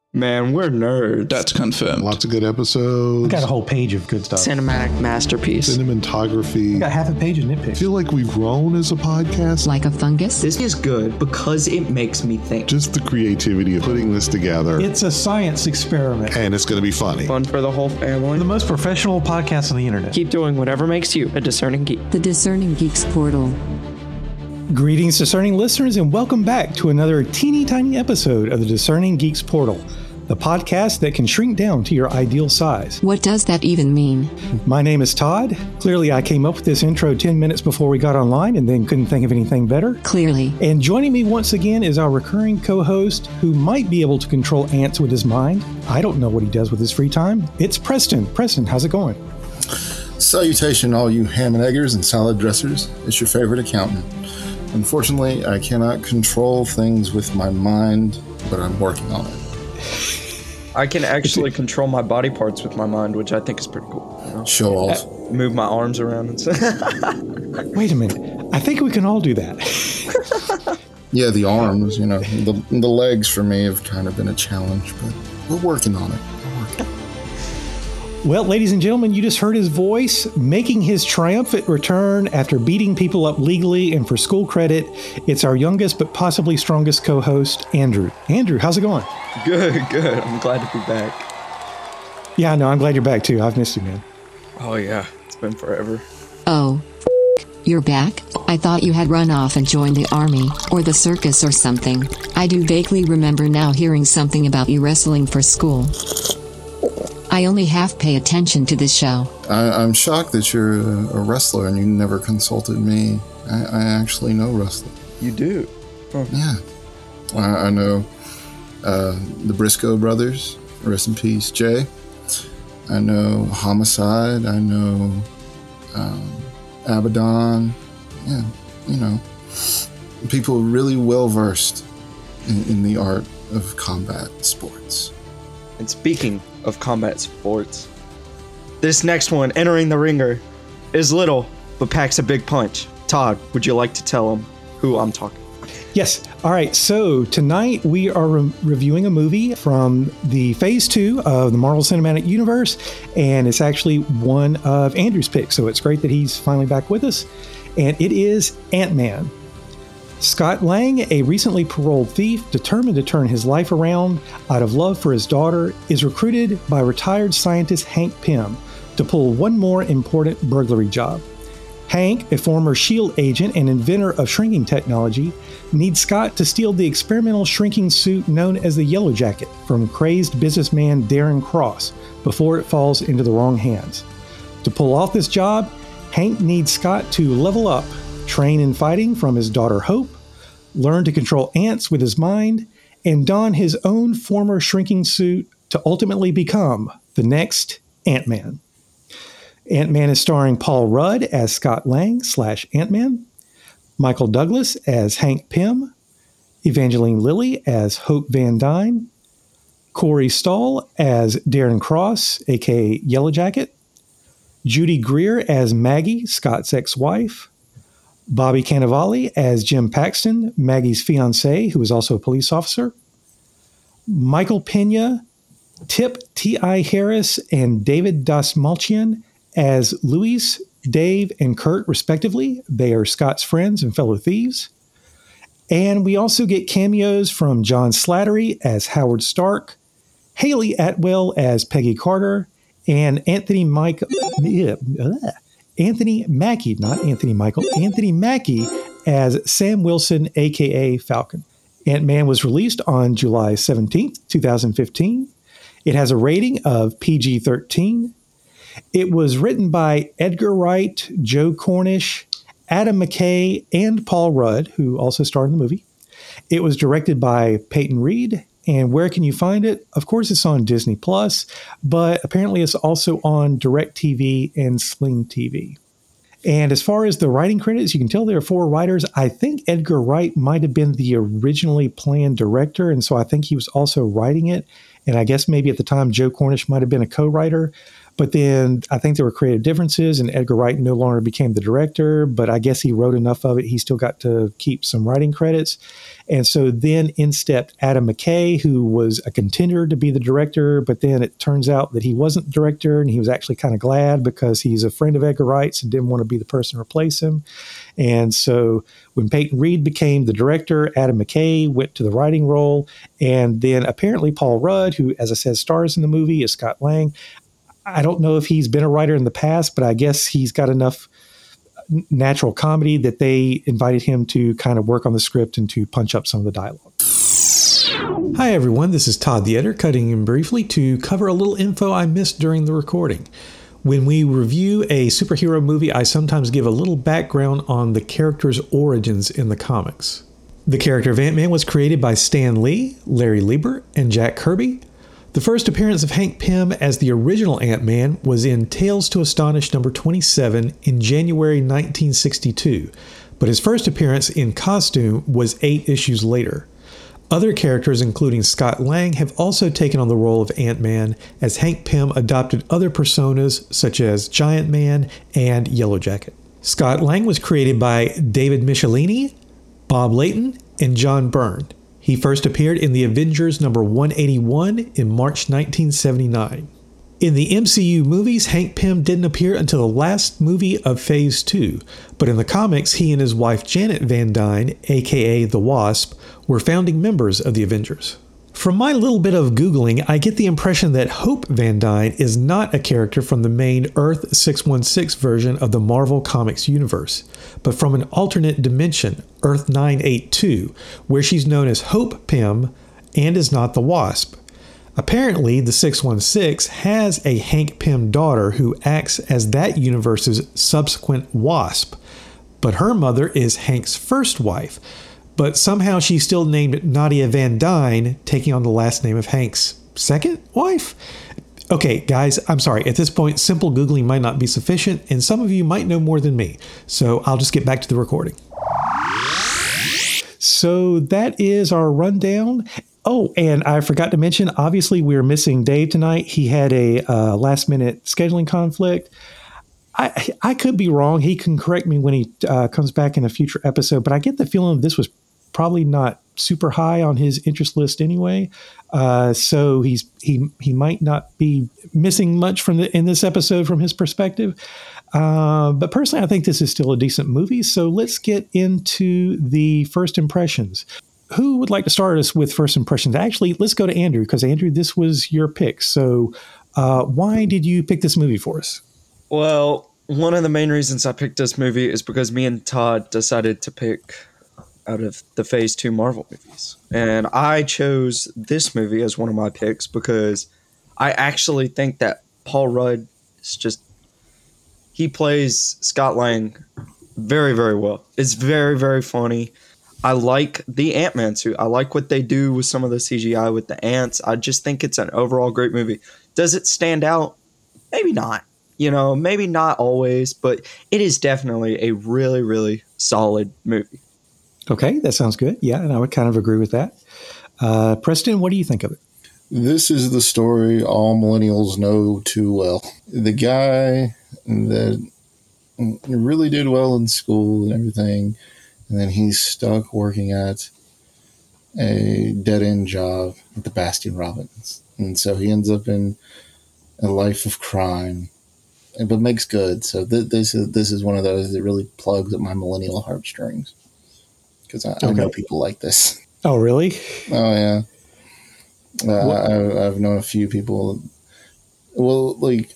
Man, we're nerds. That's confirmed. Lots of good episodes. We got a whole page of good stuff. Cinematic masterpiece. Cinematography. We got half a page of I nitpicks. feel like we've grown as a podcast. Like a fungus? This is good because it makes me think. Just the creativity of putting this together. It's a science experiment. And it's going to be funny. Fun for the whole family. The most professional podcast on the internet. Keep doing whatever makes you a discerning geek. The Discerning Geeks Portal. Greetings, discerning listeners, and welcome back to another teeny tiny episode of the Discerning Geeks Portal, the podcast that can shrink down to your ideal size. What does that even mean? My name is Todd. Clearly, I came up with this intro 10 minutes before we got online and then couldn't think of anything better. Clearly. And joining me once again is our recurring co-host who might be able to control ants with his mind. I don't know what he does with his free time. It's Preston. Preston, how's it going? Salutation, all you ham and eggers and salad dressers. It's your favorite accountant. Unfortunately, I cannot control things with my mind, but I'm working on it. I can actually control my body parts with my mind, which I think is pretty cool. You know? Show off. Move my arms around and stuff. Wait a minute. I think we can all do that. Yeah, the arms, you know, the legs for me have kind of been a challenge, but we're working on it. Well, ladies and gentlemen, you just heard his voice making his triumphant return after beating people up legally and for school credit. It's our youngest but possibly strongest co-host, Andrew. Andrew, how's it going? Good. I'm glad to be back. Yeah, no, I'm glad you're back too. I've missed you, man. Oh, yeah. It's been forever. Oh. You're back? I thought you had run off and joined the army, or the circus or something. I do vaguely remember now hearing something about you wrestling for school. I only half pay attention to this show. I'm shocked that you're a wrestler and you never consulted me. I actually know wrestling. You do? Huh. Yeah. I know the Briscoe brothers. Rest in peace, Jay. I know Homicide. I know Abaddon. Yeah, you know. People really well versed in the art of combat sports. And speaking of combat sports, this next one, entering the ringer, is little, but packs a big punch. Todd, would you like to tell him who I'm talking? Yes. All right. So tonight we are reviewing a movie from the Phase 2 of the Marvel Cinematic Universe, and it's actually one of Andrew's picks. So it's great that he's finally back with us. And it is Ant-Man. Scott Lang, a recently paroled thief determined to turn his life around out of love for his daughter, is recruited by retired scientist Hank Pym to pull one more important burglary job. Hank, a former S.H.I.E.L.D. agent and inventor of shrinking technology, needs Scott to steal the experimental shrinking suit known as the Yellow Jacket from crazed businessman Darren Cross before it falls into the wrong hands. To pull off this job, Hank needs Scott to level up, train in fighting from his daughter Hope, learn to control ants with his mind, and don his own former shrinking suit to ultimately become the next Ant-Man. Ant-Man is starring Paul Rudd as Scott Lang / Ant-Man, Michael Douglas as Hank Pym, Evangeline Lilly as Hope Van Dyne, Corey Stoll as Darren Cross, aka Yellow Jacket, Judy Greer as Maggie, Scott's ex-wife, Bobby Cannavale as Jim Paxton, Maggie's fiancé, who is also a police officer, Michael Pena, Tip T.I. Harris, and David Dastmalchian as Luis, Dave, and Kurt, respectively. They are Scott's friends and fellow thieves. And we also get cameos from John Slattery as Howard Stark, Haley Atwell as Peggy Carter, and Anthony Mackie, as Sam Wilson, a.k.a. Falcon. Ant-Man was released on July 17th, 2015. It has a rating of PG-13. It was written by Edgar Wright, Joe Cornish, Adam McKay, and Paul Rudd, who also starred in the movie. It was directed by Peyton Reed. And where can you find it? Of course, it's on Disney+, but apparently it's also on DirecTV and Sling TV. And as far as the writing credits, you can tell there are 4 writers. I think Edgar Wright might have been the originally planned director, and so I think he was also writing it. And I guess maybe at the time Joe Cornish might have been a co-writer. But then I think there were creative differences, and Edgar Wright no longer became the director, but I guess he wrote enough of it. He still got to keep some writing credits. And so then in stepped Adam McKay, who was a contender to be the director, but then it turns out that he wasn't the director, and he was actually kind of glad because he's a friend of Edgar Wright's and didn't want to be the person to replace him. And so when Peyton Reed became the director, Adam McKay went to the writing role. And then apparently Paul Rudd, who, as I said, stars in the movie, is Scott Lang. I don't know if he's been a writer in the past, but I guess he's got enough natural comedy that they invited him to kind of work on the script and to punch up some of the dialogue. Hi, everyone. This is Todd the Editor, cutting in briefly to cover a little info I missed during the recording. When we review a superhero movie, I sometimes give a little background on the character's origins in the comics. The character of Ant-Man was created by Stan Lee, Larry Lieber, and Jack Kirby. The first appearance of Hank Pym as the original Ant-Man was in Tales to Astonish number 27 in January 1962, but his first appearance in costume was 8 issues later. Other characters, including Scott Lang, have also taken on the role of Ant-Man, as Hank Pym adopted other personas such as Giant Man and Yellow Jacket. Scott Lang was created by David Michelinie, Bob Layton, and John Byrne. He first appeared in The Avengers number 181 in March 1979. In the MCU movies, Hank Pym didn't appear until the last movie of Phase 2, but in the comics, he and his wife Janet Van Dyne, aka the Wasp, were founding members of the Avengers. From my little bit of Googling, I get the impression that Hope Van Dyne is not a character from the main Earth 616 version of the Marvel Comics universe, but from an alternate dimension, Earth 982, where she's known as Hope Pym and is not the Wasp. Apparently, the 616 has a Hank Pym daughter who acts as that universe's subsequent Wasp, but her mother is Hank's first wife, but somehow she's still named Nadia Van Dyne, taking on the last name of Hank's second wife? Okay, guys, I'm sorry. At this point, simple Googling might not be sufficient, and some of you might know more than me, so I'll just get back to the recording. So that is our rundown. Oh, and I forgot to mention, obviously, we're missing Dave tonight. He had a last-minute scheduling conflict. I could be wrong. He can correct me when he comes back in a future episode, but I get the feeling this was probably not super high on his interest list anyway. So he might not be missing much in this episode from his perspective. But personally, I think this is still a decent movie. So let's get into the first impressions. Who would like to start us with first impressions? Actually, let's go to Andrew, because Andrew, this was your pick. So why did you pick this movie for us? Well, one of the main reasons I picked this movie is because me and Todd decided to pick out of the Phase 2 Marvel movies. And I chose this movie as one of my picks because I actually think that Paul Rudd he plays Scott Lang very, very well. It's very, very funny. I like the Ant-Man suit. I like what they do with some of the CGI with the ants. I just think it's an overall great movie. Does it stand out? Maybe not. Maybe not always, but it is definitely a really, really solid movie. Okay, that sounds good. Yeah, and I would kind of agree with that. Preston, what do you think of it? This is the story all millennials know too well. The guy that really did well in school and everything, and then he's stuck working at a dead-end job at the Baskin-Robbins. And so he ends up in a life of crime, but makes good. So this is one of those that really plugs at my millennial heartstrings, because I know people like this. Oh, really? Oh, yeah. I've known a few people. Well,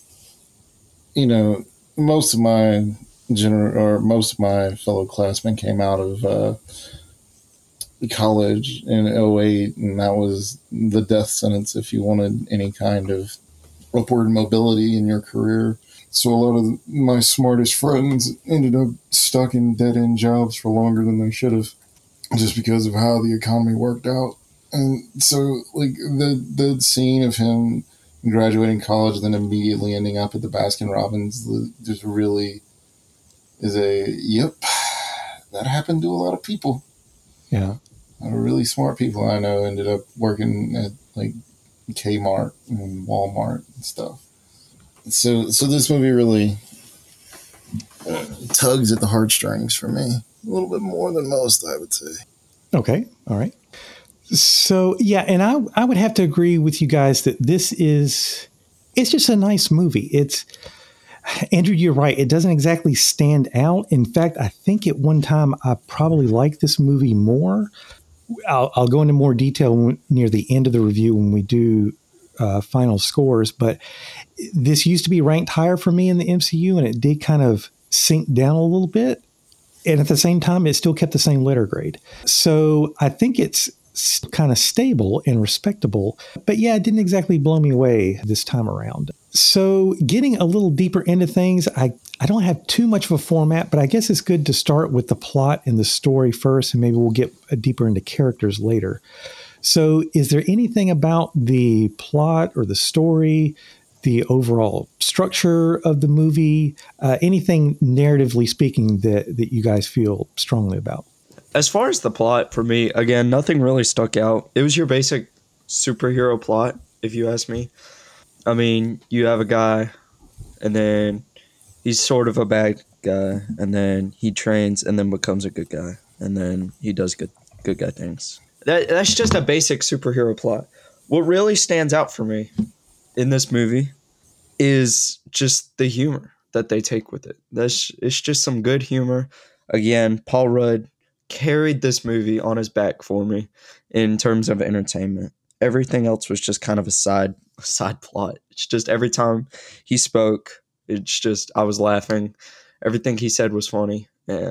most of my most of my fellow classmen came out of college in 2008, and that was the death sentence if you wanted any kind of upward mobility in your career. So a lot of my smartest friends ended up stuck in dead-end jobs for longer than they should have, just because of how the economy worked out. And so, the scene of him graduating college, then immediately ending up at the Baskin-Robbins, just really is yep, that happened to a lot of people. Yeah. A lot of really smart people I know ended up working at, Kmart and Walmart and stuff. So this movie really tugs at the heartstrings for me. A little bit more than most, I would say. Okay. All right. So, yeah, and I would have to agree with you guys that it's just a nice movie. Andrew, you're right. It doesn't exactly stand out. In fact, I think at one time I probably liked this movie more. I'll go into more detail near the end of the review when we do final scores, but this used to be ranked higher for me in the MCU, and it did kind of sink down a little bit. And at the same time, it still kept the same letter grade. So I think it's kind of stable and respectable. But yeah, it didn't exactly blow me away this time around. So getting a little deeper into things, I don't have too much of a format, but I guess it's good to start with the plot and the story first, and maybe we'll get deeper into characters later. So is there anything about the plot or the story, the overall structure of the movie, anything narratively speaking that you guys feel strongly about? As far as the plot, for me, again, nothing really stuck out. It was your basic superhero plot, if you ask me. I mean, you have a guy, and then he's sort of a bad guy, and then he trains and then becomes a good guy, and then he does good guy things. That's just a basic superhero plot. What really stands out for me in this movie is just the humor that they take with it. It's just some good humor. Again, Paul Rudd carried this movie on his back for me in terms of entertainment. Everything else was just kind of a side plot. It's just every time he spoke, it's just I was laughing. Everything he said was funny.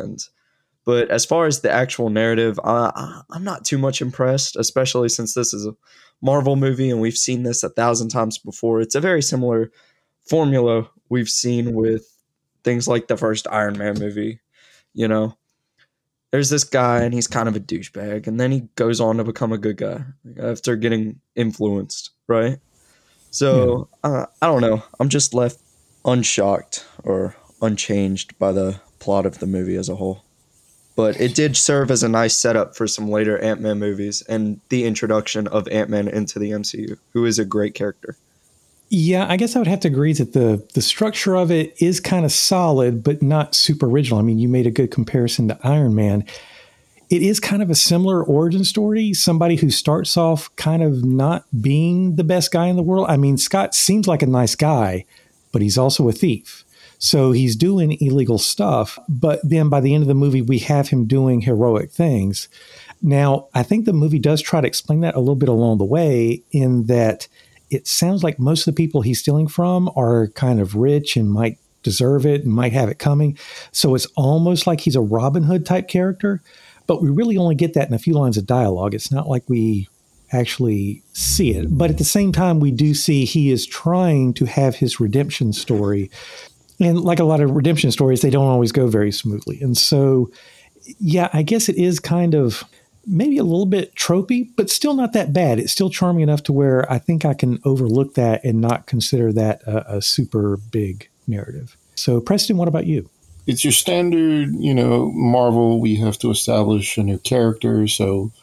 But as far as the actual narrative, I'm not too much impressed, especially since this is a Marvel movie and we've seen this 1,000 times before. It's a very similar formula we've seen with things like the first Iron Man movie. You know, there's this guy and he's kind of a douchebag, and then he goes on to become a good guy after getting influenced, right? So I don't know. I'm just left unshocked or unchanged by the plot of the movie as a whole. But it did serve as a nice setup for some later Ant-Man movies and the introduction of Ant-Man into the MCU, who is a great character. Yeah, I guess I would have to agree that the structure of it is kind of solid, but not super original. I mean, you made a good comparison to Iron Man. It is kind of a similar origin story. Somebody who starts off kind of not being the best guy in the world. I mean, Scott seems like a nice guy, but he's also a thief. So he's doing illegal stuff. But then by the end of the movie, we have him doing heroic things. Now, I think the movie does try to explain that a little bit along the way, in that it sounds like most of the people he's stealing from are kind of rich and might deserve it and might have it coming. So it's almost like he's a Robin Hood type character, but we really only get that in a few lines of dialogue. It's not like we actually see it. But at the same time, we do see he is trying to have his redemption story. And like a lot of redemption stories, they don't always go very smoothly. And so, yeah, I guess it is kind of maybe a little bit tropey, but still not that bad. It's still charming enough to where I think I can overlook that and not consider that a super big narrative. So, Preston, what about you? It's your standard, Marvel. We have to establish a new character. So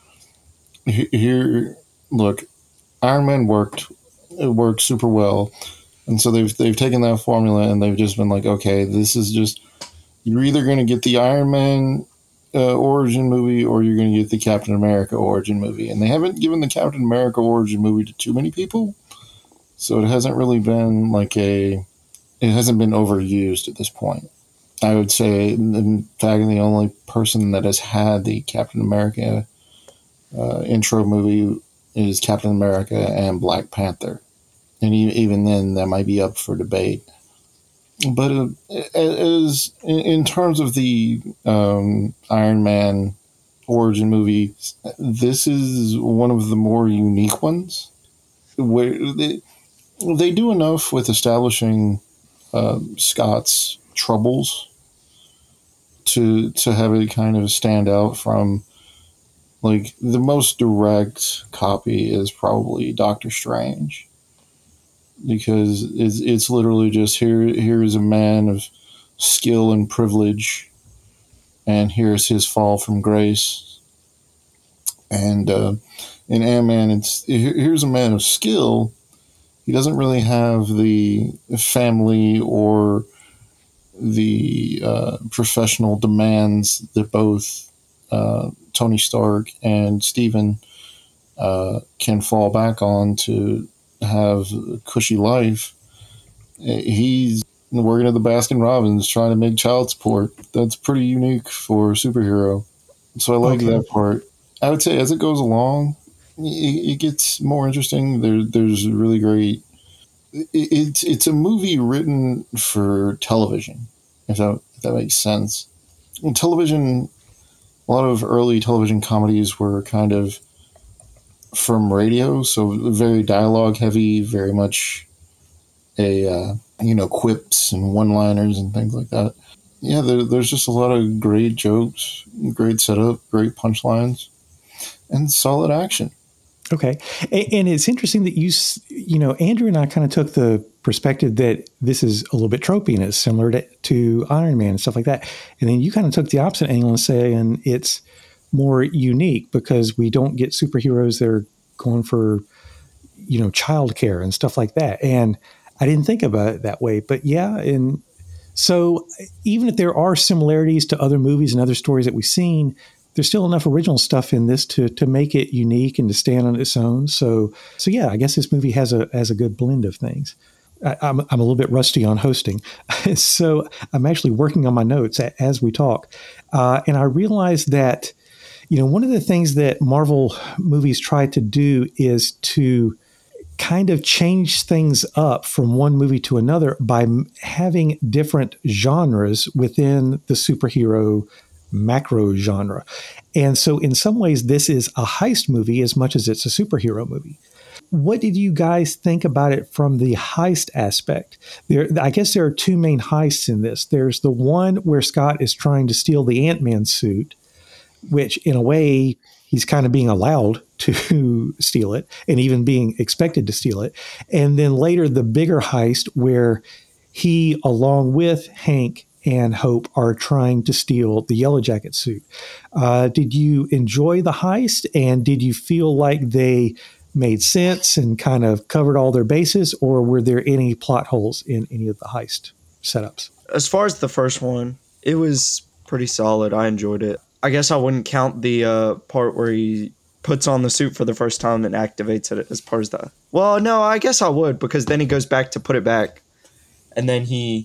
here, look, Iron Man worked super well, and so they've taken that formula and they've just been like, okay, this is just, you're either going to get the Iron Man origin movie or you're going to get the Captain America origin movie, and they haven't given the Captain America origin movie to too many people, so it hasn't really been it hasn't been overused at this point. I would say, in fact, the only person that has had the Captain America intro movie is Captain America and Black Panther. And even then, that might be up for debate. But as in terms of the Iron Man origin movie, this is one of the more unique ones, where they do enough with establishing Scott's troubles to have it kind of stand out from, like, the most direct copy is probably Doctor Strange, because it's literally just here is a man of skill and privilege, and here's his fall from grace. And in Ant-Man, it's here's a man of skill, he doesn't really have the family or the professional demands that both Tony Stark and Stephen can fall back on to have a cushy life. He's working at the Baskin Robbins trying to make child support. That's pretty unique for a superhero. So I like that part. I would say as it goes along, it gets more interesting. There's really great. It's a movie written for television, if that makes sense. In television, a lot of early television comedies were kind of from radio, so very dialogue heavy, very much quips and one-liners and things like that. Yeah, there's just a lot of great jokes, great setup, great punchlines, and solid action. Okay. And it's interesting that Andrew and I kind of took the perspective that this is a little bit tropey and it's similar to Iron Man and stuff like that. And then you kind of took the opposite angle and saying it's more unique because we don't get superheroes that are going for, childcare and stuff like that. And I didn't think about it that way, but yeah. And so even if there are similarities to other movies and other stories that we've seen, there's still enough original stuff in this to make it unique and to stand on its own. So yeah, I guess this movie has a good blend of things. I'm a little bit rusty on hosting, so I'm actually working on my notes as we talk. And I realized that, one of the things that Marvel movies try to do is to kind of change things up from one movie to another by having different genres within the superhero macro genre. And so in some ways, this is a heist movie as much as it's a superhero movie. What did you guys think about it from the heist aspect? I guess there are two main heists in this. There's the one where Scott is trying to steal the Ant-Man suit, which in a way, he's kind of being allowed to steal it and even being expected to steal it. And then later, the bigger heist where he, along with Hank and Hope, are trying to steal the Yellow Jacket suit. Did you enjoy the heist, and did you feel like they made sense and kind of covered all their bases, or were there any plot holes in any of the heist setups? As far as the first one, it was pretty solid. I enjoyed it. I guess I wouldn't count the part where he puts on the suit for the first time and activates it as part of that. Well, no, I guess I would, because then he goes back to put it back, and then he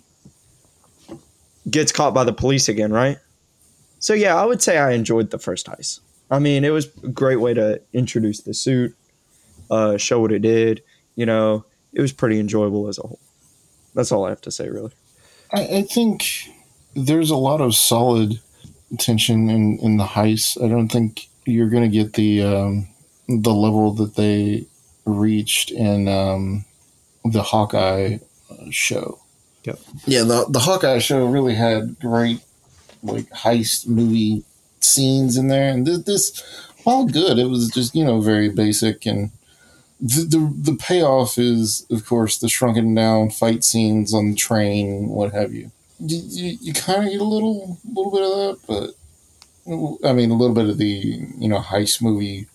gets caught by the police again, right? So yeah, I would say I enjoyed the first heist. I mean, it was a great way to introduce the suit, show what it did. It was pretty enjoyable as a whole. That's all I have to say, really. I think there's a lot of solid tension in the heist. I don't think you're going to get the level that they reached in the Hawkeye show. Yep. Yeah, the Hawkeye show really had great heist movie scenes in there, and this all good. It was just very basic, and the payoff is, of course, the shrunken down fight scenes on the train, what have you. You kind of get a little bit of that, but I mean a little bit of the heist movie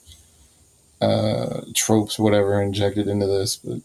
tropes, whatever, injected into this, but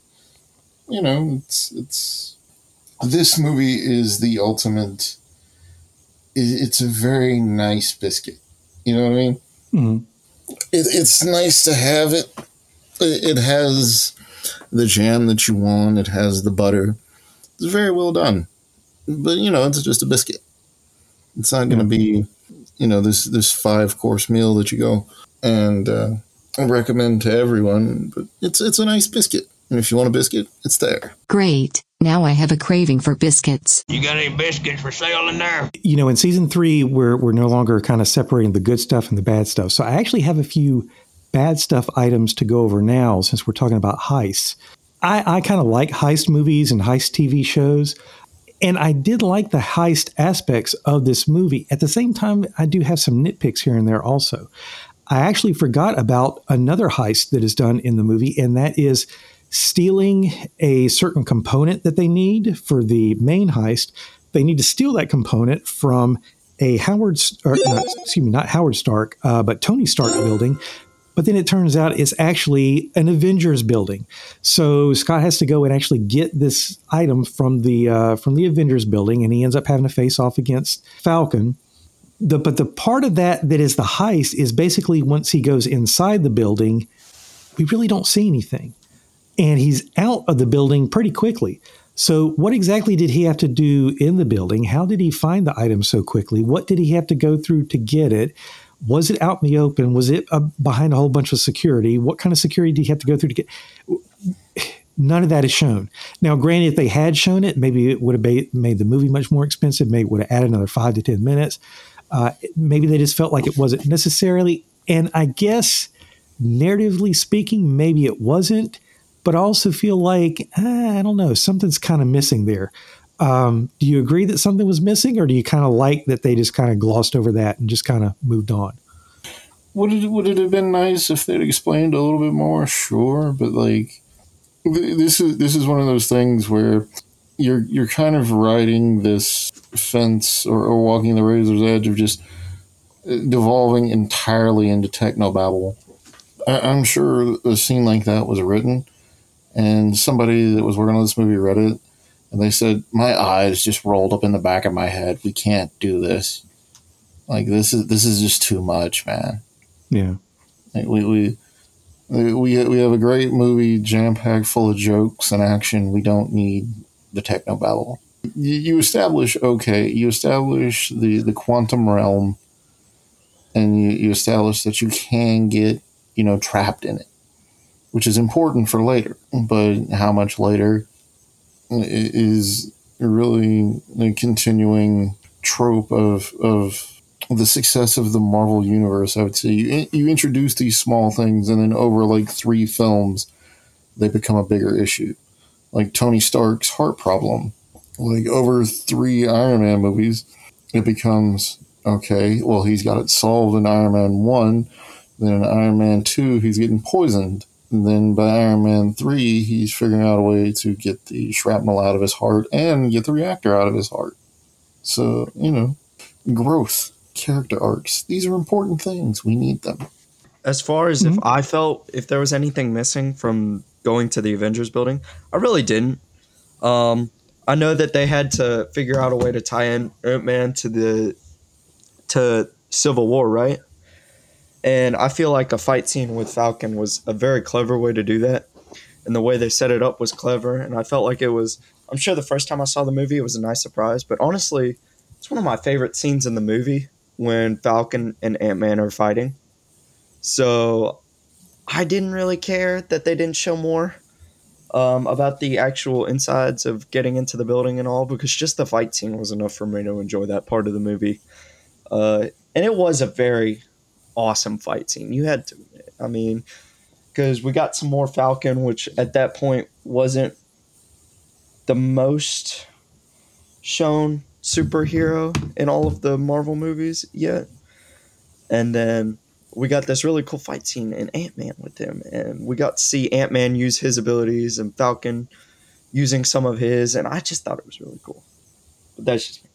it's. This movie is the ultimate. It's a very nice biscuit. You know what I mean? Mm-hmm. It's nice to have it. It has the jam that you want. It has the butter. It's very well done. But, it's just a biscuit. It's not going to be, this 5-course meal that you go and I recommend to everyone. But it's a nice biscuit. And if you want a biscuit, it's there. Great. Now I have a craving for biscuits. You got any biscuits for sale in there? In season 3, we're no longer kind of separating the good stuff and the bad stuff. So I actually have a few bad stuff items to go over now since we're talking about heists. I kind of like heist movies and heist TV shows. And I did like the heist aspects of this movie. At the same time, I do have some nitpicks here and there also. I actually forgot about another heist that is done in the movie, and that is stealing a certain component that they need for the main heist. They need to steal that component from a not Howard Stark, but Tony Stark building But then it turns out it's actually an Avengers building. So Scott has to go and actually get this item from the Avengers building, and he ends up having to face off against Falcon. But the part of that is the heist is basically once he goes inside the building, we really don't see anything. And he's out of the building pretty quickly. So what exactly did he have to do in the building? How did he find the item so quickly? What did he have to go through to get it? Was it out in the open? Was it behind a whole bunch of security? What kind of security did he have to go through to get? None of that is shown. Now, granted, if they had shown it, maybe it would have made the movie much more expensive. Maybe it would have added another 5 to 10 minutes. Maybe they just felt like it wasn't necessarily. And I guess, narratively speaking, maybe it wasn't. But I also feel like, I don't know, something's kind of missing there. Do you agree that something was missing, or do you kind of like that they just kind of glossed over that and just kind of moved on? Would it have been nice if they'd explained a little bit more? Sure, but like this is one of those things where you're kind of riding this fence or walking the razor's edge of just devolving entirely into technobabble. I'm sure a scene like that was written, and somebody that was working on this movie read it. And they said, my eyes just rolled up in the back of my head. We can't do this. Like, this is just too much, man. Yeah. Like, we have a great movie jam-packed full of jokes and action. We don't need the technobabble. You establish the quantum realm, and you establish that you can get, trapped in it, which is important for later. But how much later is really a continuing trope of the success of the Marvel Universe. I would say you introduce these small things, and then over like 3 films, they become a bigger issue. Like Tony Stark's heart problem. Like over 3 Iron Man movies, it becomes, okay, well, he's got it solved in Iron Man 1. Then in Iron Man 2, he's getting poisoned. And then by Iron Man 3, he's figuring out a way to get the shrapnel out of his heart and get the reactor out of his heart. So, growth, character arcs, these are important things. We need them. As far as if there was anything missing from going to the Avengers building, I really didn't. I know that they had to figure out a way to tie in Ant-Man to Civil War, right? And I feel like a fight scene with Falcon was a very clever way to do that. And the way they set it up was clever. And I felt like it was, I'm sure the first time I saw the movie, it was a nice surprise. But honestly, it's one of my favorite scenes in the movie when Falcon and Ant-Man are fighting. So I didn't really care that they didn't show more about the actual insides of getting into the building and all, because just the fight scene was enough for me to enjoy that part of the movie. And it was a very awesome fight scene. You had to, because we got some more Falcon, which at that point wasn't the most shown superhero in all of the Marvel movies yet. And then we got this really cool fight scene in Ant-Man with him, and we got to see Ant-Man use his abilities and Falcon using some of his, and I just thought it was really cool. But that's just me.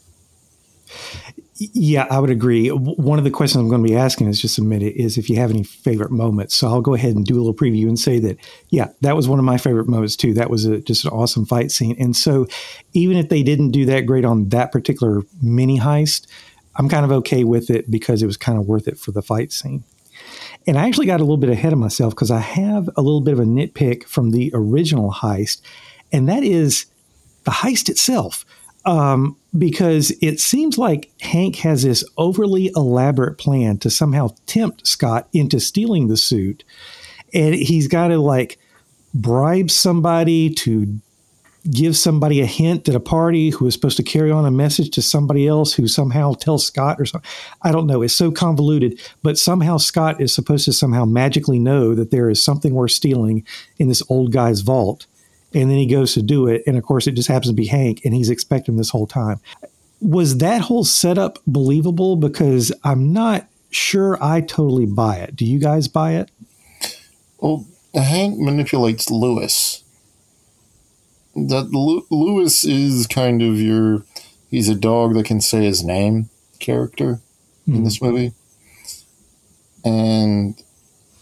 Yeah, I would agree. One of the questions I'm going to be asking is just a minute is if you have any favorite moments. So I'll go ahead and do a little preview and say that, yeah, that was one of my favorite moments too. That was just an awesome fight scene. And so even if they didn't do that great on that particular mini heist, I'm kind of okay with it because it was kind of worth it for the fight scene. And I actually got a little bit ahead of myself because I have a little bit of a nitpick from the original heist, and that is the heist itself. Because it seems like Hank has this overly elaborate plan to somehow tempt Scott into stealing the suit. And he's got to bribe somebody to give somebody a hint at a party who is supposed to carry on a message to somebody else who somehow tells Scott or something. I don't know. It's so convoluted, but somehow Scott is supposed to somehow magically know that there is something worth stealing in this old guy's vault. And then he goes to do it. And of course, it just happens to be Hank, and he's expecting this whole time. Was that whole setup believable? Because I'm not sure I totally buy it. Do you guys buy it? Well, Hank manipulates Lewis. That Lewis is kind of he's a dog that can say his name character in this movie. And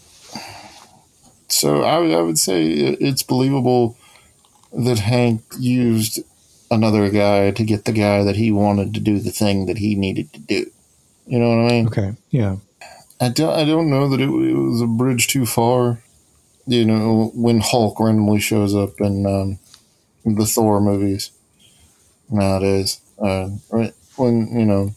So I would say it's believable that Hank used another guy to get the guy that he wanted to do the thing that he needed to do. You know what I mean? Okay. Yeah. I don't know that it was a bridge too far. You know, when Hulk randomly shows up in the Thor movies nowadays, right? When, you know,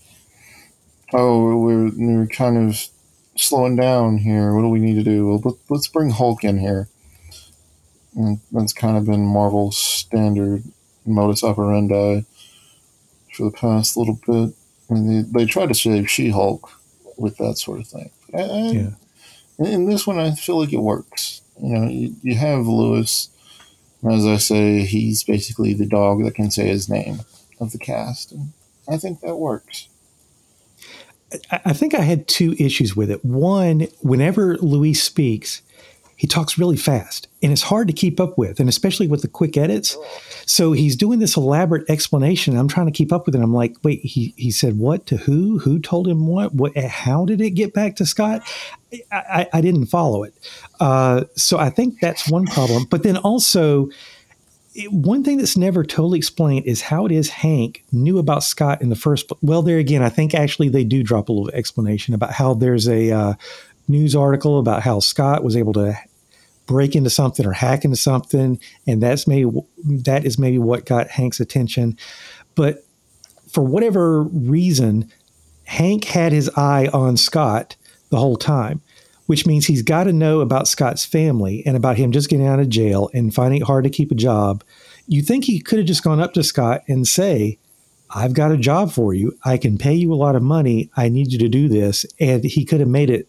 we're kind of slowing down here. What do we need to do? Well, let's bring Hulk in here. And that's kind of been Marvel's standard modus operandi for the past little bit. I mean, they tried to save She-Hulk with that sort of thing. Yeah. In this one, I feel like it works. You know, you have Lewis. As I say, he's basically the dog that can say his name of the cast. And I think that works. I think I had two issues with it. One, whenever Luis speaks, he talks really fast and it's hard to keep up with, and especially with the quick edits. So he's doing this elaborate explanation. I'm trying to keep up with it. I'm like, wait, he said what to who? Who told him what? How did it get back to Scott? I didn't follow it. So I think that's one problem. But then also, one thing that's never totally explained is how it is Hank knew about Scott in the first place. Well, there again, I think actually they do drop a little explanation about how there's a news article about how Scott was able to break into something or hack into something, and that is maybe what got Hank's attention. But for whatever reason, Hank had his eye on Scott the whole time, which means he's got to know about Scott's family and about him just getting out of jail and finding it hard to keep a job. You think he could have just gone up to Scott and say, I've got a job for you. I can pay you a lot of money. I need you to do this. And he could have made it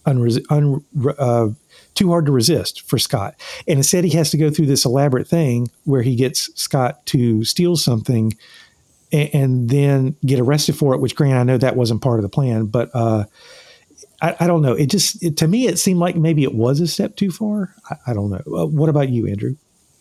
too hard to resist for Scott. And instead he has to go through this elaborate thing where he gets Scott to steal something and then get arrested for it, which, granted, I know that wasn't part of the plan, but I don't know. To me, it seemed like maybe it was a step too far. I don't know. What about you, Andrew?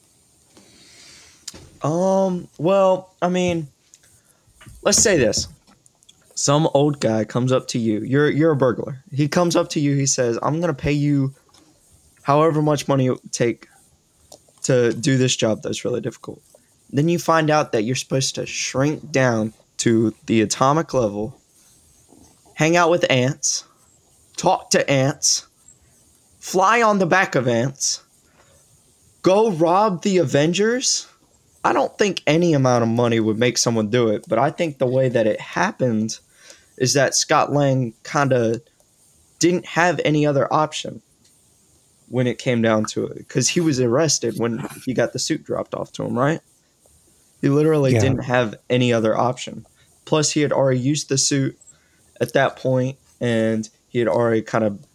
Well, I mean, let's say this. Some old guy comes up to you. You're a burglar. He comes up to you. He says, I'm going to pay you however much money it would take to do this job that's really difficult. Then you find out that you're supposed to shrink down to the atomic level, hang out with ants, talk to ants, fly on the back of ants, go rob the Avengers. I don't think any amount of money would make someone do it, but I think the way that it happened is that Scott Lang kind of didn't have any other option when it came down to it, because he was arrested when he got the suit dropped off to him, right? He literally didn't have any other option. Plus, he had already used the suit at that point, and he had already kind of,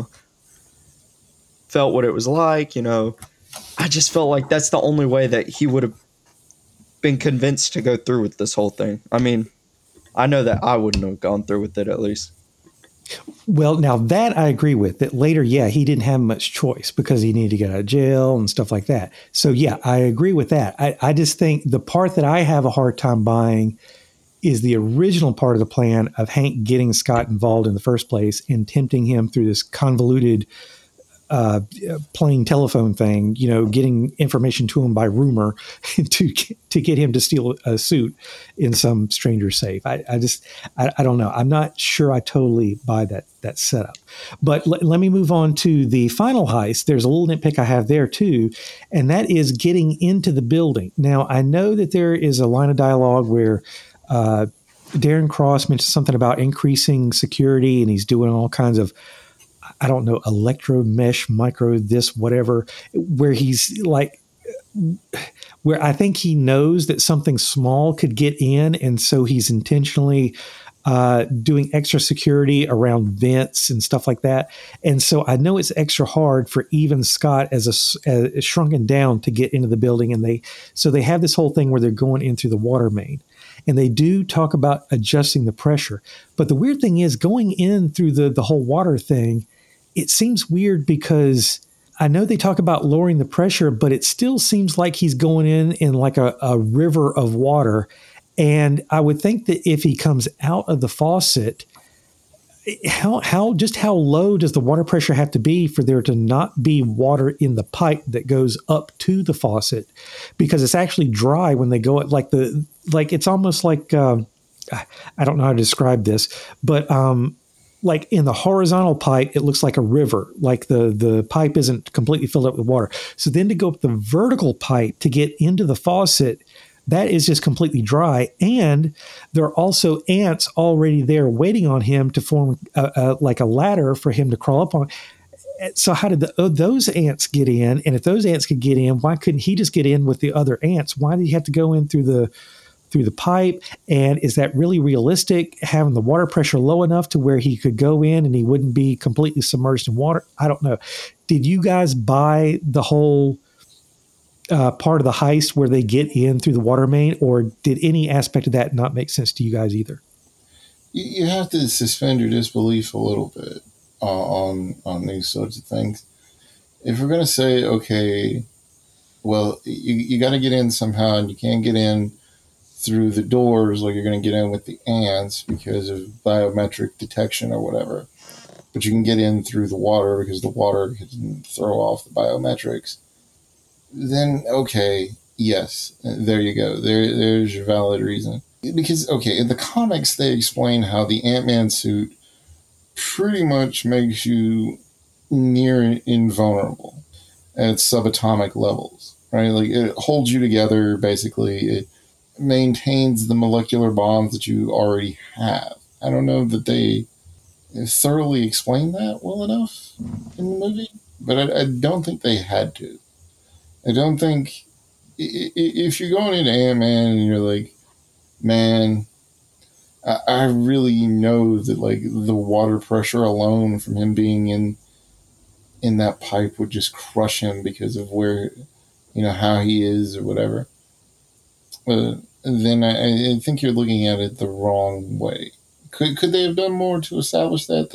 felt what it was like, I just felt like that's the only way that he would have been convinced to go through with this whole thing. I mean, I know that I wouldn't have gone through with it, at least. Well, now that I agree with, that later, he didn't have much choice because he needed to get out of jail and stuff like that. So, I agree with that. I just think the part that I have a hard time buying is the original part of the plan of Hank getting Scott involved in the first place and tempting him through this convoluted playing telephone thing, getting information to him by rumor to get him to steal a suit in some stranger's safe. I don't know. I'm not sure I totally buy that setup. But let me move on to the final heist. There's a little nitpick I have there too, and that is getting into the building. Now, I know that there is a line of dialogue where Darren Cross mentions something about increasing security, and he's doing all kinds of, I don't know, electro mesh, micro this, whatever, where he's like, where I think he knows that something small could get in. And so he's intentionally doing extra security around vents and stuff like that. And so I know it's extra hard for even Scott as shrunken down to get into the building. And they have this whole thing where they're going in through the water main. And they do talk about adjusting the pressure. But the weird thing is, going in through the whole water thing, it seems weird because I know they talk about lowering the pressure, but it still seems like he's going in like a river of water. And I would think that if he comes out of the faucet, how low does the water pressure have to be for there to not be water in the pipe that goes up to the faucet? Because it's actually dry when they go like it's almost like I don't know how to describe this, but like in the horizontal pipe, it looks like a river, like the pipe isn't completely filled up with water. So then to go up the vertical pipe to get into the faucet, that is just completely dry. And there are also ants already there waiting on him to form like a ladder for him to crawl up on. So how did those ants get in? And if those ants could get in, why couldn't he just get in with the other ants? Why did he have to go in through the pipe? And is that really realistic, having the water pressure low enough to where he could go in and he wouldn't be completely submerged in water? I don't know. Did you guys buy the whole part of the heist where they get in through the water main, or did any aspect of that not make sense to you guys either? You have to suspend your disbelief a little bit on these sorts of things. If we're going to say, okay, well, you got to get in somehow, and you can't get in through the doors like you're going to get in with the ants because of biometric detection or whatever, but you can get in through the water because the water can throw off the biometrics, then okay, yes, there you go. There's your valid reason. Because, okay, in the comics, they explain how the Ant-Man suit pretty much makes you near invulnerable at subatomic levels, right? Like, it holds you together, basically. It maintains the molecular bonds that you already have. I don't know that they thoroughly explain that well enough in the movie, but I don't think they had to. I don't think if you're going into Ant-Man and you're like, man, I really know that like the water pressure alone from him being in that pipe would just crush him because of where, how he is or whatever. Then I think you're looking at it the wrong way. Could they have done more to establish that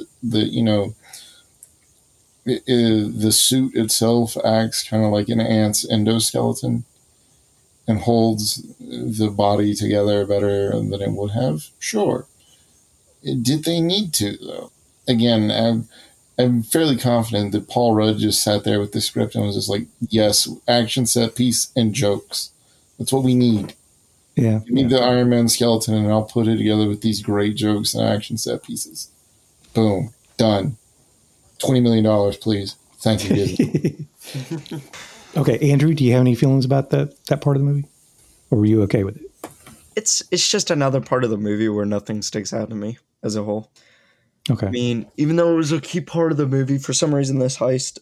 the suit itself acts kind of like an ant's endoskeleton and holds the body together better than it would have? Sure. Did they need to, though? Again, I'm fairly confident that Paul Rudd just sat there with the script and was just like, yes, action, set piece, and jokes. That's what we need. Yeah. We need the Iron Man skeleton, and I'll put it together with these great jokes and action set pieces. Boom. Done. $20 million, please. Thank you, Disney. Okay, Andrew, do you have any feelings about that part of the movie? Or were you okay with it? It's just another part of the movie where nothing sticks out to me as a whole. Okay. I mean, even though it was a key part of the movie, for some reason this heist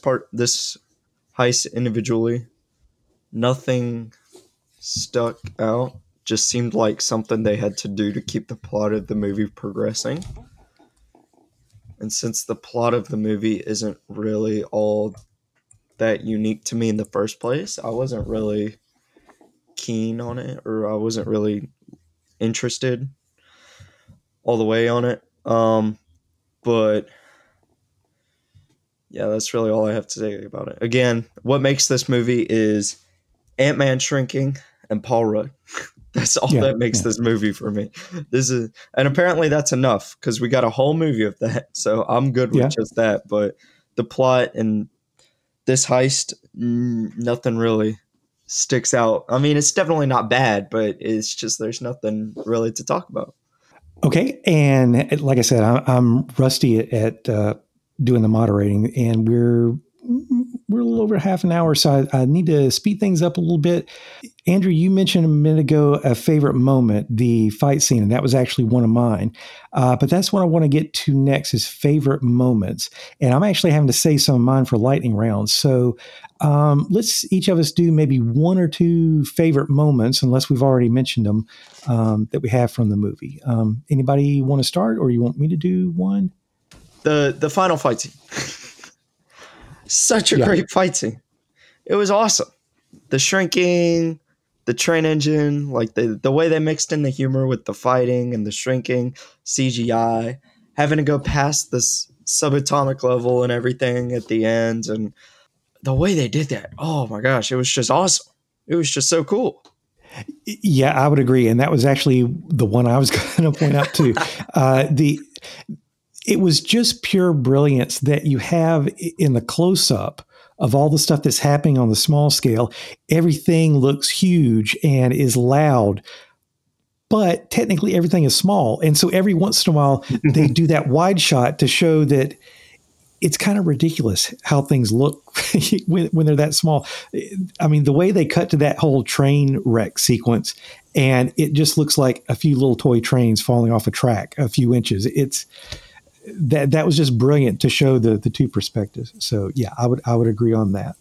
individually, nothing stuck out. Just seemed like something they had to do to keep the plot of the movie progressing. And since the plot of the movie isn't really all that unique to me in the first place, I wasn't really keen on it, or I wasn't really interested all the way on it. But yeah, that's really all I have to say about it. Again, what makes this movie is Ant-Man shrinking and Paul Rudd. That's all that makes this movie for me. And apparently that's enough because we got a whole movie of that. So I'm good with just that. But the plot and this heist, nothing really sticks out. I mean, it's definitely not bad, but it's just there's nothing really to talk about. Okay. And like I said, I'm rusty at doing the moderating, and we're a little over half an hour, so I need to speed things up a little bit. Andrew, you mentioned a minute ago a favorite moment, the fight scene, and that was actually one of mine. But that's what I want to get to next is favorite moments. And I'm actually having to say some of mine for lightning rounds. So let's each of us do maybe one or two favorite moments, unless we've already mentioned them, that we have from the movie. Anybody want to start, or you want me to do one? The final fight scene. Such a great fight scene. It was awesome. The shrinking, the train engine, like the way they mixed in the humor with the fighting and the shrinking, CGI, having to go past this subatomic level and everything at the end, and the way they did that. Oh my gosh, it was just awesome. It was just so cool. Yeah, I would agree. And that was actually the one I was going to point out too. it was just pure brilliance that you have in the close-up of all the stuff that's happening on the small scale. Everything looks huge and is loud, but technically everything is small. And so every once in a while, they do that wide shot to show that it's kind of ridiculous how things look when they're that small. I mean, the way they cut to that whole train wreck sequence, and it just looks like a few little toy trains falling off a track a few inches. That was just brilliant to show the two perspectives. So yeah, I would agree on that.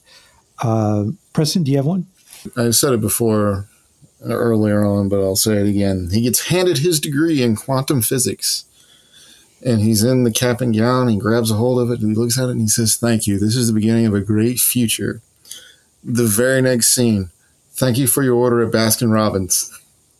Preston, do you have one? I said it before earlier on, but I'll say it again. He gets handed his degree in quantum physics. And he's in the cap and gown, he grabs a hold of it, and he looks at it and he says, "Thank you. This is the beginning of a great future." The very next scene, "Thank you for your order at Baskin Robbins."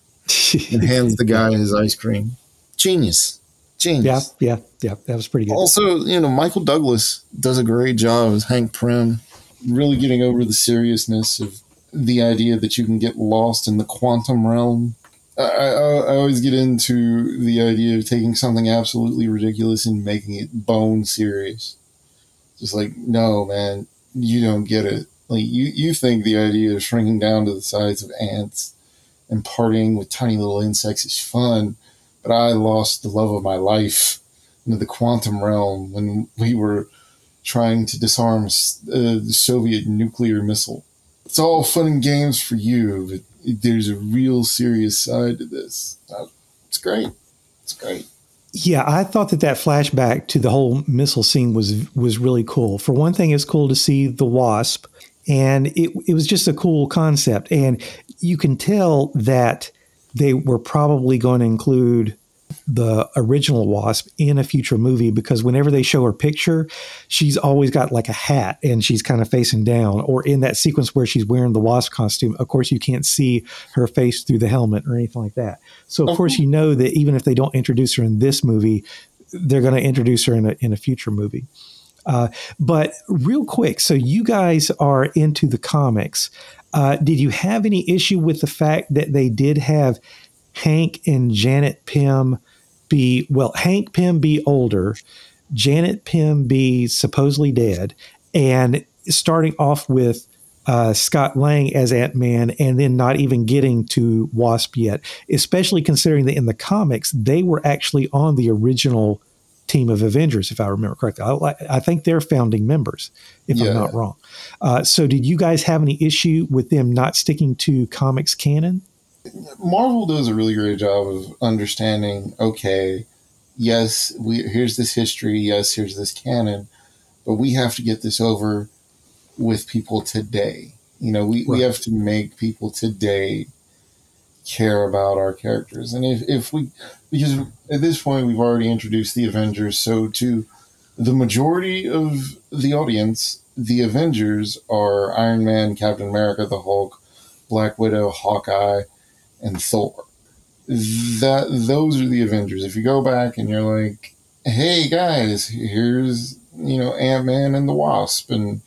And hands the guy his ice cream. Genius. Yeah. That was pretty good. Also, Michael Douglas does a great job as Hank Pym, really getting over the seriousness of the idea that you can get lost in the quantum realm. I always get into the idea of taking something absolutely ridiculous and making it bone serious. Just like, no, man, you don't get it. Like, you think the idea of shrinking down to the size of ants and partying with tiny little insects is fun, but I lost the love of my life into the quantum realm when we were trying to disarm the Soviet nuclear missile. It's all fun and games for you, but there's a real serious side to this. It's great. It's great. Yeah, I thought that flashback to the whole missile scene was really cool. For one thing, it's cool to see the Wasp, and it was just a cool concept. And you can tell that they were probably going to include the original Wasp in a future movie, because whenever they show her picture, she's always got like a hat and she's kind of facing down, or in that sequence where she's wearing the Wasp costume, of course you can't see her face through the helmet or anything like that. So of course, that even if they don't introduce her in this movie, they're going to introduce her in a future movie. But real quick, so you guys are into the comics. Did you have any issue with the fact that they did have Hank and Janet Pym Hank Pym be older, Janet Pym be supposedly dead, and starting off with Scott Lang as Ant-Man and then not even getting to Wasp yet, especially considering that in the comics, they were actually on the original team of Avengers, if I remember correctly. I think they're founding members, if I'm not wrong. So did you guys have any issue with them not sticking to comics canon? Marvel does a really great job of understanding, okay, yes, here's this history, yes, here's this canon, but we have to get this over with people today. We have to make people today care about our characters. And because at this point we've already introduced the Avengers, so to the majority of the audience, the Avengers are Iron Man, Captain America, the Hulk, Black Widow, Hawkeye, and Thor. Those are the Avengers. If you go back and you're like, hey guys, here's Ant-Man and the Wasp and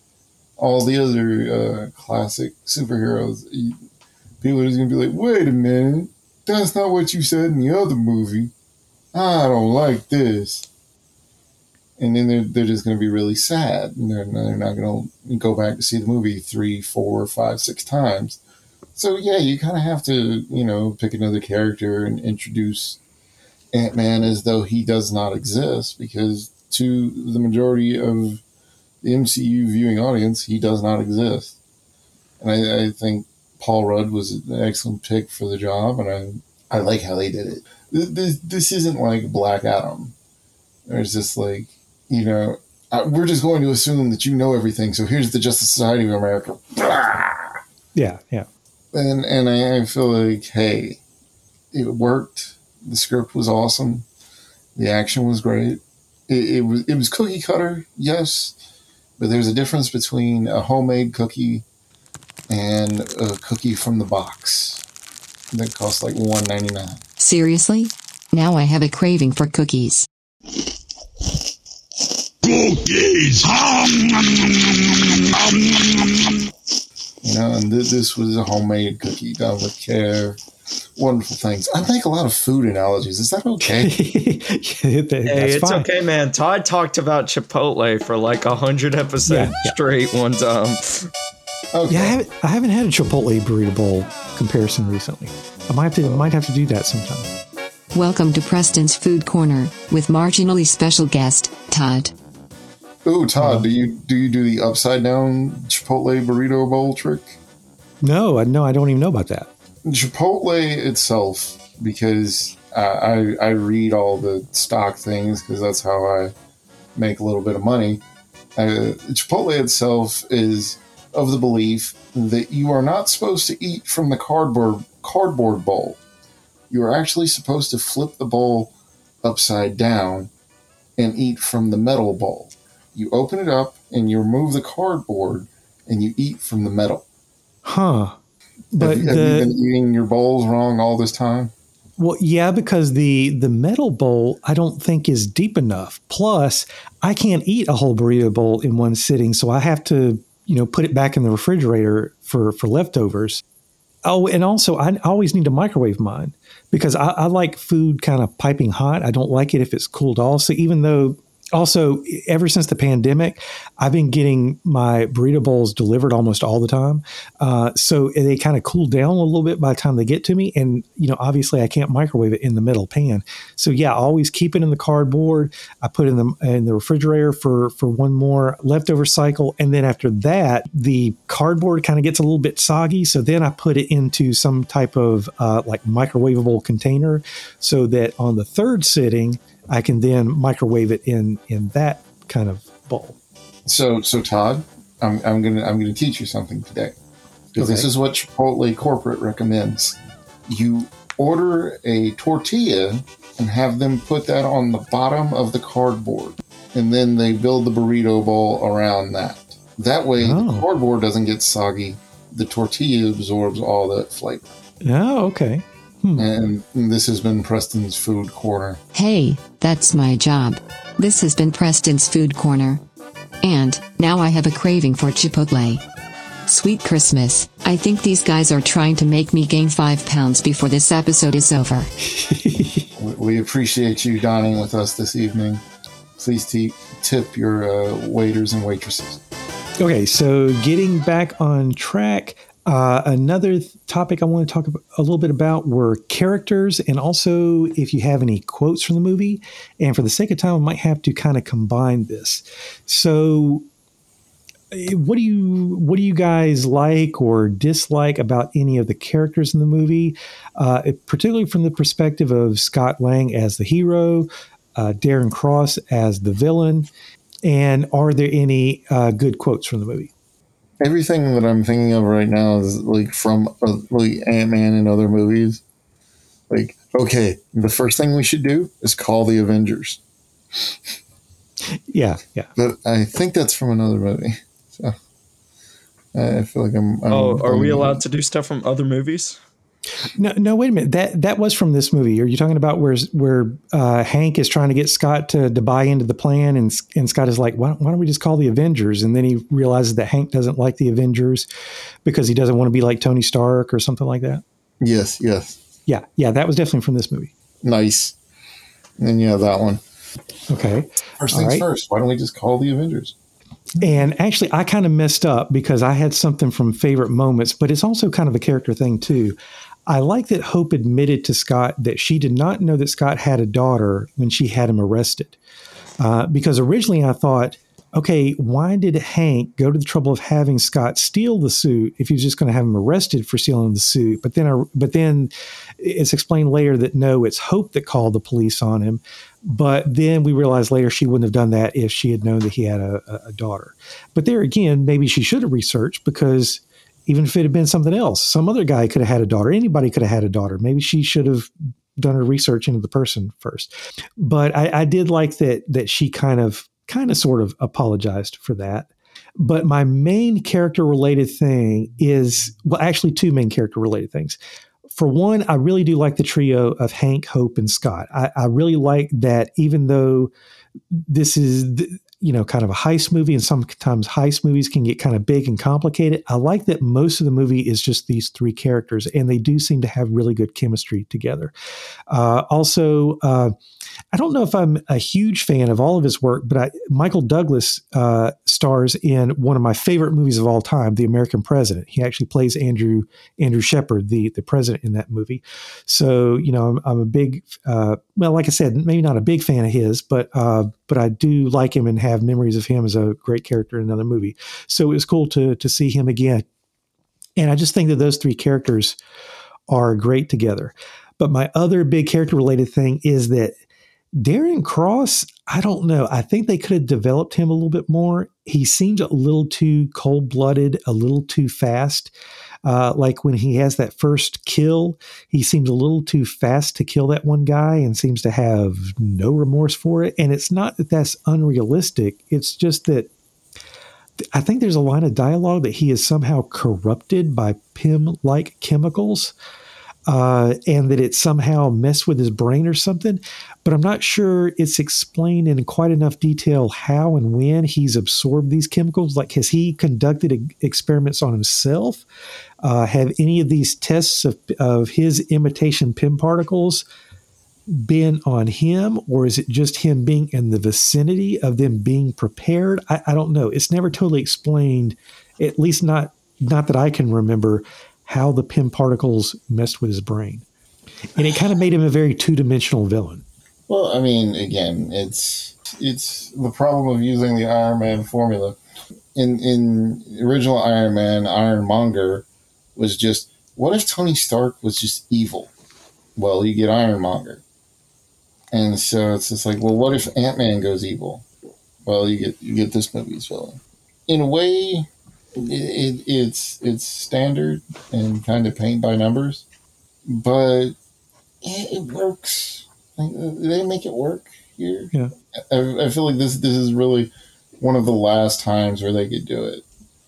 all the other classic superheroes, people are just gonna be like, wait a minute, that's not what you said in the other movie. I don't like this. And then they're just gonna be really sad, and they're not gonna go back to see the movie 3, 4, 5, 6 times. So yeah, you kind of have to, pick another character and introduce Ant-Man as though he does not exist, because to the majority of the MCU viewing audience, he does not exist. And I think Paul Rudd was an excellent pick for the job, and I like how they did it. This isn't like Black Adam. It's just like, we're just going to assume that you know everything, so here's the Justice Society of America. Yeah. And I feel like, hey, it worked. The script was awesome. The action was great. It was cookie cutter, yes, but there's a difference between a homemade cookie and a cookie from the box that costs like $1.99. Seriously? Now I have a craving for cookies. Cookies! And this was a homemade cookie done with care, wonderful things. I make a lot of food analogies. Is that okay? Hey, it's fine. okay, man. Todd talked about Chipotle for like 100 episodes straight one time. Okay. Yeah, I haven't had a Chipotle burrito bowl comparison recently. I might have to do that sometime. Welcome to Preston's Food Corner with marginally special guest, Todd. Ooh, Todd, do you do the upside down Chipotle burrito bowl trick? No, I don't even know about that. Chipotle itself, because I read all the stock things because that's how I make a little bit of money. Chipotle itself is of the belief that you are not supposed to eat from the cardboard bowl. You are actually supposed to flip the bowl upside down and eat from the metal bowl. You open it up and you remove the cardboard and you eat from the metal. Huh. But have you been eating your bowls wrong all this time? Well, yeah, because the metal bowl I don't think is deep enough. Plus, I can't eat a whole burrito bowl in one sitting, so I have to, put it back in the refrigerator for leftovers. Oh, and also I always need to microwave mine because I like food kind of piping hot. I don't like it if it's cooled off. So even though also, ever since the pandemic, I've been getting my burrito bowls delivered almost all the time. So they kind of cool down a little bit by the time they get to me. And, obviously I can't microwave it in the metal pan. So yeah, I always keep it in the cardboard. I put it in the refrigerator for one more leftover cycle. And then after that, the cardboard kind of gets a little bit soggy. So then I put it into some type of like microwavable container so that on the third sitting, I can then microwave it in that kind of bowl. So Todd, I'm gonna teach you something today because this is what Chipotle corporate recommends. You order a tortilla and have them put that on the bottom of the cardboard, and then they build the burrito bowl around that. That way, the cardboard doesn't get soggy. The tortilla absorbs all that flavor. Oh, okay. And this has been Preston's Food Corner. Hey, that's my job. This has been Preston's Food Corner. And now I have a craving for Chipotle. Sweet Christmas. I think these guys are trying to make me gain 5 pounds before this episode is over. We appreciate you dining with us this evening. Please tip your waiters and waitresses. Okay, so getting back on track, another topic I want to talk a little bit about were characters, and also if you have any quotes from the movie. And for the sake of time, I might have to kind of combine this. So, what do you guys like or dislike about any of the characters in the movie, particularly from the perspective of Scott Lang as the hero, Darren Cross as the villain, and are there any good quotes from the movie? Everything that I'm thinking of right now is like from like Ant-Man and other movies. Like, okay, the first thing we should do is call the Avengers. Yeah. But I think that's from another movie. So I feel like I'm are we allowed to do stuff from other movies? No, wait a minute. That was from this movie. Are you talking about where Hank is trying to get Scott to buy into the plan, and Scott is like, why don't we just call the Avengers? And then he realizes that Hank doesn't like the Avengers because he doesn't want to be like Tony Stark or something like that. Yes. Yeah. That was definitely from this movie. Nice. And yeah, that one. Okay. First things first. Why don't we just call the Avengers? And actually, I kind of messed up because I had something from favorite moments, but it's also kind of a character thing too. I like that Hope admitted to Scott that she did not know that Scott had a daughter when she had him arrested. Because originally I thought, okay, why did Hank go to the trouble of having Scott steal the suit if he was just going to have him arrested for stealing the suit? But then it's explained later that no, it's Hope that called the police on him. But then we realized later she wouldn't have done that if she had known that he had a daughter. But there again, maybe she should have researched, because even if it had been something else, some other guy could have had a daughter. Anybody could have had a daughter. Maybe she should have done her research into the person first. But I did like that she kind of sort of apologized for that. But my main character related thing is, well, actually two main character related things. For one, I really do like the trio of Hank, Hope, and Scott. I really like that, even though this is kind of a heist movie, and sometimes heist movies can get kind of big and complicated. I like that most of the movie is just these three characters, and they do seem to have really good chemistry together. Also, I don't know if I'm a huge fan of all of his work, but Michael Douglas stars in one of my favorite movies of all time, The American President. He actually plays Andrew Shepard, the president in that movie. So, I'm a big, like I said, maybe not a big fan of his, but I do like him and have memories of him as a great character in another movie. So it was cool to see him again. And I just think that those three characters are great together. But my other big character related thing is that Darren Cross, I don't know. I think they could have developed him a little bit more. He seemed a little too cold-blooded, a little too fast. Like when he has that first kill, he seems a little too fast to kill that one guy and seems to have no remorse for it. And it's not that that's unrealistic. It's just that I think there's a line of dialogue that he is somehow corrupted by PIM-like chemicals. And that it somehow messed with his brain or something. But I'm not sure it's explained in quite enough detail how and when he's absorbed these chemicals. Like, has he conducted experiments on himself? Have any of these tests of his imitation PIM particles been on him? Or is it just him being in the vicinity of them being prepared? I don't know. It's never totally explained, at least not that I can remember, how the PIM particles messed with his brain. And it kind of made him a very two-dimensional villain. Well, I mean, again, it's the problem of using the Iron Man formula. In original Iron Man, Ironmonger was just, what if Tony Stark was just evil? Well, you get Ironmonger. And so it's just like, well, what if Ant-Man goes evil? Well, you get this movie's villain. In a way, it's standard and kind of paint by numbers, but it works. Like, they make it work here. Yeah, I feel like this is really one of the last times where they could do it.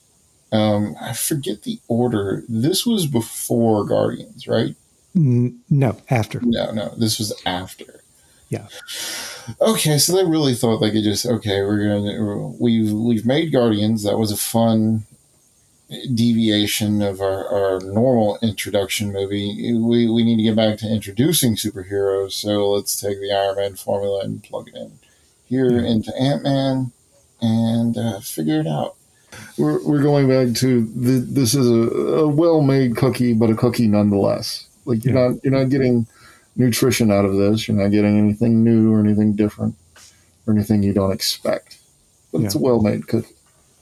I forget the order. This was before Guardians, right? No, after. No, this was after. Yeah. Okay, so they really thought they could just, we've made Guardians. That was a fun deviation of our normal introduction movie. We need to get back to introducing superheroes, so let's take the Iron Man formula and plug it in here into Ant-Man and figure it out. We're going back to this is a well-made cookie, but a cookie nonetheless. Like you're not getting nutrition out of this. You're not getting anything new or anything different or anything you don't expect. But it's a well-made cookie.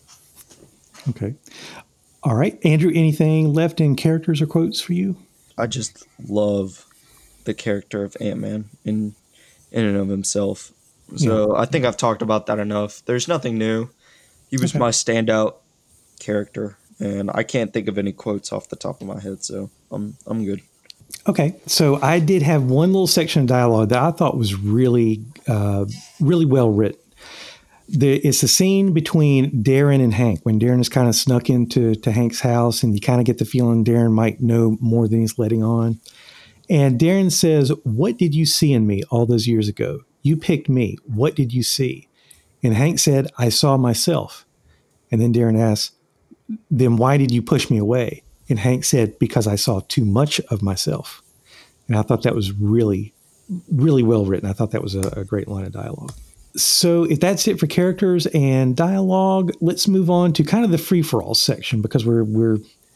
Okay. All right. Andrew, anything left in characters or quotes for you? I just love the character of Ant-Man in and of himself. So I think I've talked about that enough. There's nothing new. He was my standout character, and I can't think of any quotes off the top of my head, so I'm good. Okay, so I did have one little section of dialogue that I thought was really, really well written. It's a scene between Darren and Hank when Darren is kind of snuck into Hank's house, and you kind of get the feeling Darren might know more than he's letting on. And Darren says, "What did you see in me all those years ago? You picked me. What did you see?" And Hank said, "I saw myself." And then Darren asks, "Then why did you push me away?" And Hank said, "Because I saw too much of myself." And I thought that was really, really well written. I thought that was a great line of dialogue. So if that's it for characters and dialogue, let's move on to kind of the free-for-all section, because we're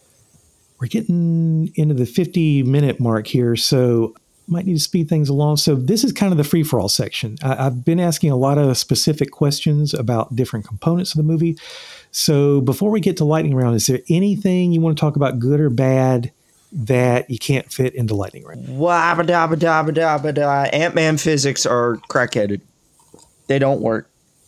getting into the 50-minute mark here, so might need to speed things along. So this is kind of the free-for-all section. I've been asking a lot of specific questions about different components of the movie. So before we get to lightning round, is there anything you want to talk about, good or bad, that you can't fit into lightning round? Ant-Man physics are crackheaded. They don't work.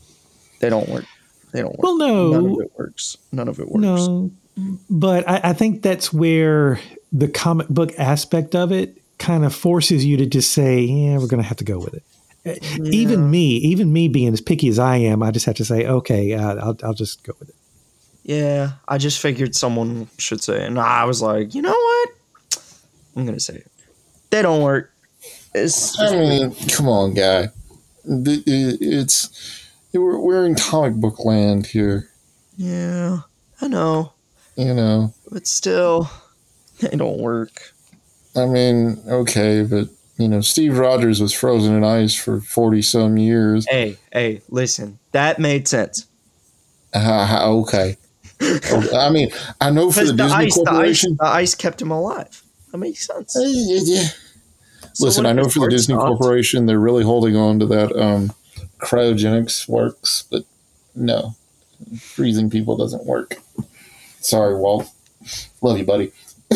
Well, no. None of it works. No, but I think that's where the comic book aspect of it kind of forces you to just say, yeah, we're going to have to go with it. Yeah. Even me being as picky as I am, I just have to say, okay, I'll just go with it. Yeah, I just figured someone should say it. And I was like, you know what? I'm going to say it. They don't work. I mean, come on, guy. It's we're in comic book land here. Yeah, I know, You know, but still, they don't work. I mean, okay, but Steve Rogers was frozen in ice for 40 some years. Hey, listen, that made sense. Okay. I mean, I know for the Disney Corporation, the ice kept him alive. That makes sense. yeah. So Listen, I know for the Disney Corporation, they're really holding on to that cryogenics works, but no, freezing people doesn't work. Sorry, Walt. Love you, buddy.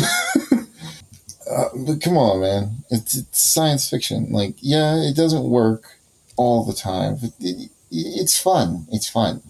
But come on, man. It's science fiction. Like, yeah, it doesn't work all the time, but it's fun. It's fun.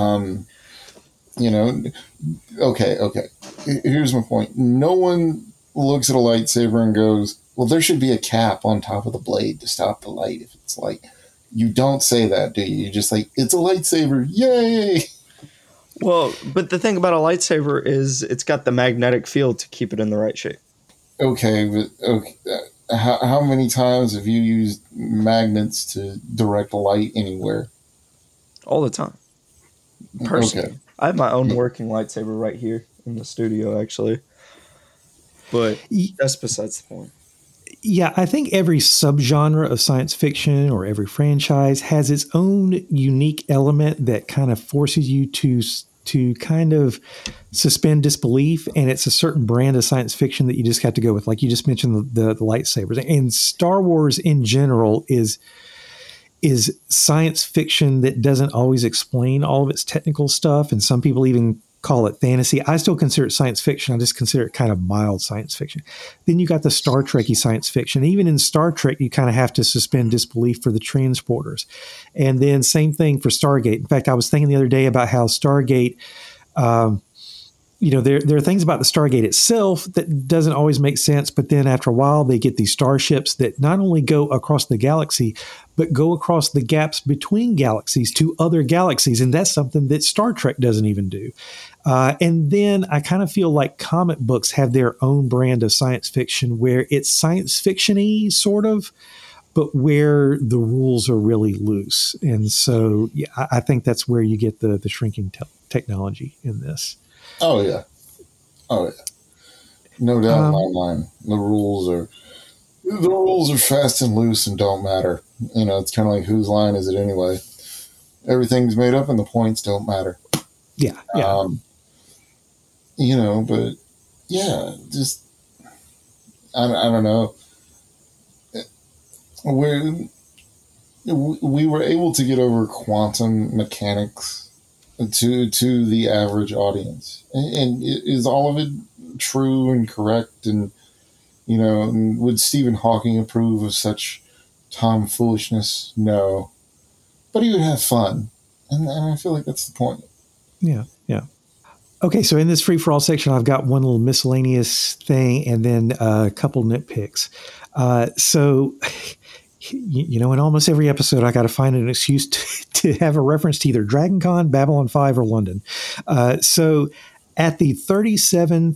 Okay. Here's my point. No one looks at a lightsaber and goes, well, there should be a cap on top of the blade to stop the light. If it's like, you don't say that, do you? You're just like, it's a lightsaber. Yay! Well, but the thing about a lightsaber is it's got the magnetic field to keep it in the right shape. Okay, but how many times have you used magnets to direct light anywhere? All the time. Personally. Okay. I have my own working lightsaber right here in the studio, actually. But that's besides the point. Yeah, I think every subgenre of science fiction or every franchise has its own unique element that kind of forces you to kind of suspend disbelief, and it's a certain brand of science fiction that you just have to go with. Like you just mentioned the lightsabers, and Star Wars in general is science fiction that doesn't always explain all of its technical stuff, and some people even call it fantasy. I still consider it science fiction. I just consider it kind of mild science fiction. Then you got the Star Trek-y science fiction. Even in Star Trek, you kind of have to suspend disbelief for the transporters. And then same thing for Stargate. In fact, I was thinking the other day about how Stargate, there are things about the Stargate itself that doesn't always make sense, but then after a while, they get these starships that not only go across the galaxy, but go across the gaps between galaxies to other galaxies. And that's something that Star Trek doesn't even do. And then I kind of feel like comic books have their own brand of science fiction where it's science fiction-y, sort of, but where the rules are really loose. And so yeah, I think that's where you get the shrinking technology in this. Oh, yeah. No doubt in my mind. The rules are fast and loose and don't matter. It's kind of like, whose line is it anyway? Everything's made up and the points don't matter. Yeah. But yeah, just, I don't know. We were able to get over quantum mechanics to the average audience. And is all of it true and correct? And, would Stephen Hawking approve of such tomfoolishness? No. But he would have fun. And I feel like that's the point. Yeah. Okay, so in this free-for-all section, I've got one little miscellaneous thing and then a couple nitpicks. So, in almost every episode, I got to find an excuse to have a reference to either Dragon Con, Babylon 5, or London. So at the 37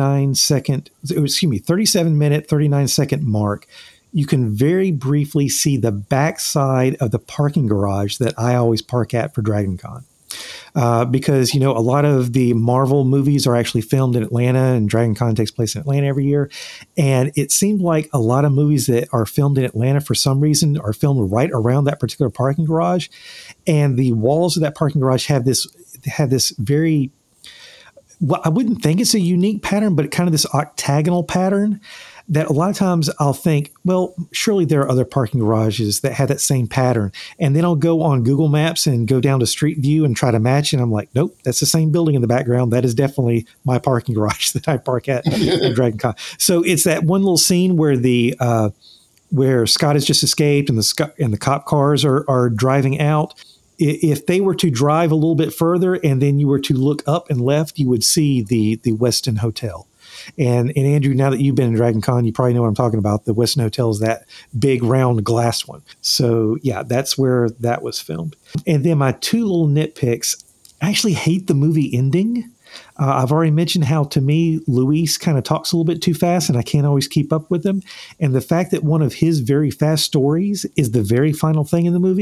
minute, 39 second mark, you can very briefly see the backside of the parking garage that I always park at for Dragon Con. Because, a lot of the Marvel movies are actually filmed in Atlanta, and Dragon Con takes place in Atlanta every year. And it seemed like a lot of movies that are filmed in Atlanta for some reason are filmed right around that particular parking garage. And the walls of that parking garage have this very, well, I wouldn't think it's a unique pattern, but kind of this octagonal pattern that a lot of times I'll think, well, surely there are other parking garages that have that same pattern. And then I'll go on Google Maps and go down to Street View and try to match. And I'm like, nope, that's the same building in the background. That is definitely my parking garage that I park at Dragon Con. So it's that one little scene where where Scott has just escaped and the cop cars are driving out. If they were to drive a little bit further and then you were to look up and left, you would see the Westin Hotel. And Andrew, now that you've been in Dragon Con, you probably know what I'm talking about. The Westin Hotel is that big round glass one. So yeah, that's where that was filmed. And then my two little nitpicks, I actually hate the movie ending. I've already mentioned how, to me, Luis kind of talks a little bit too fast and I can't always keep up with him. And the fact that one of his very fast stories is the very final thing in the movie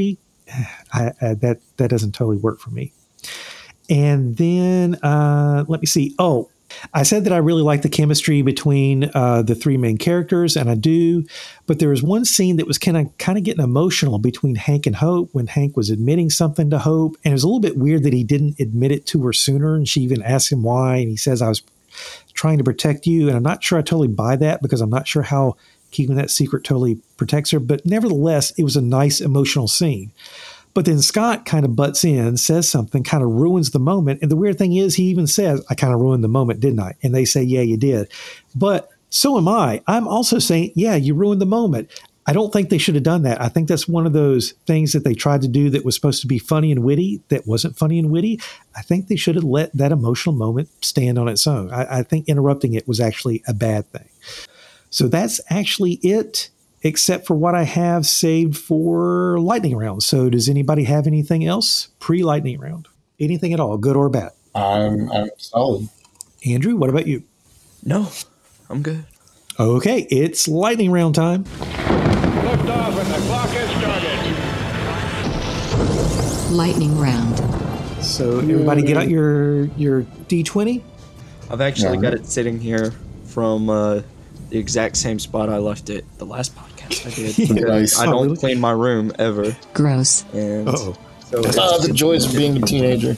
that doesn't totally work for me. And then let me see. Oh, I said that I really like the chemistry between the three main characters, and I do. But there was one scene that was kind of getting emotional between Hank and Hope when Hank was admitting something to Hope, and it was a little bit weird that he didn't admit it to her sooner. And she even asked him why, and he says, "I was trying to protect you." And I'm not sure I totally buy that because I'm not sure how keeping that secret totally protects her. But nevertheless, it was a nice emotional scene. But then Scott kind of butts in, says something, kind of ruins the moment. And the weird thing is, he even says, "I kind of ruined the moment, didn't I?" And they say, "Yeah, you did." But so am I. I'm also saying, yeah, you ruined the moment. I don't think they should have done that. I think that's one of those things that they tried to do that was supposed to be funny and witty that wasn't funny and witty. I think they should have let that emotional moment stand on its own. I think interrupting it was actually a bad thing. So that's actually it, except for what I have saved for lightning round. So does anybody have anything else pre-lightning round? Anything at all, good or bad? I'm solid. Andrew, what about you? No, I'm good. Okay, it's lightning round time. Lift off and the clock has started. Lightning round. So everybody get out your D20. I've actually got it sitting here from the exact same spot I left it the last podcast I did. Nice. I don't really? clean my room ever. Gross. And Uh-oh. so The joys of being a teenager.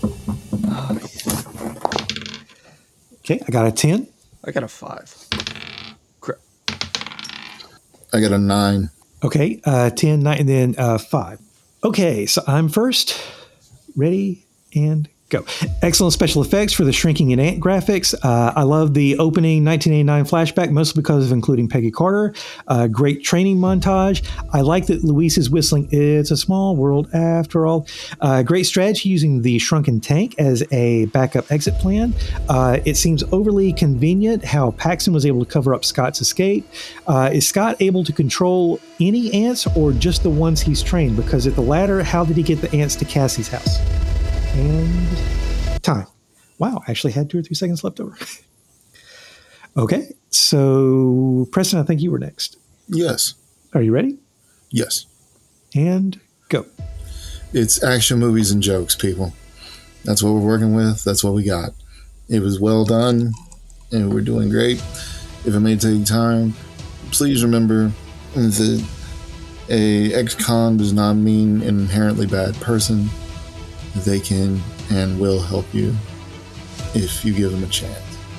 Okay, I got a 10. I got a 5. Crap. I got a 9. Okay, 10, 9, and then 5. Okay, so I'm first. Ready and go. Excellent special effects for the shrinking and ant graphics. I love the opening 1989 flashback, mostly because of including Peggy Carter. Great training montage. I like that Luis is whistling "It's a Small World After All." Great strategy using the shrunken tank as a backup exit plan. It seems overly convenient how Paxton was able to cover up Scott's escape. Is Scott able to control any ants or just the ones he's trained? Because at the latter, how did he get the ants to Cassie's house? And time. Wow, I actually had 2 or 3 seconds left over. Okay, so Preston, I think you were next. Yes. Are you ready? Yes. And go. It's action movies and jokes, people. That's what we're working with. That's what we got. It was well done, and we're doing great. If it may take time, please remember that a ex-con does not mean an inherently bad person. They can and will help you if you give them a chance.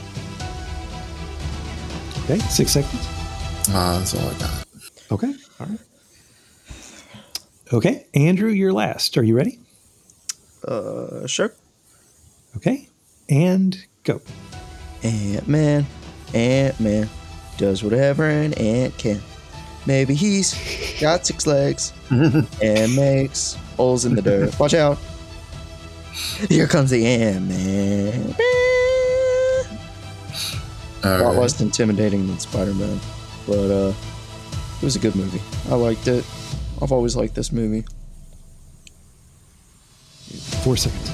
Okay, 6 seconds. That's all I got. Okay, all right. Okay, Andrew, you're last. Are you ready? Sure. Okay, and go. Ant-Man does whatever an ant can. Maybe he's got 6 legs and makes holes in the dirt. Watch out. Here comes the Ant-Man. A lot less intimidating than Spider-Man, but it was a good movie. I liked it. I've always liked this movie. 4 seconds.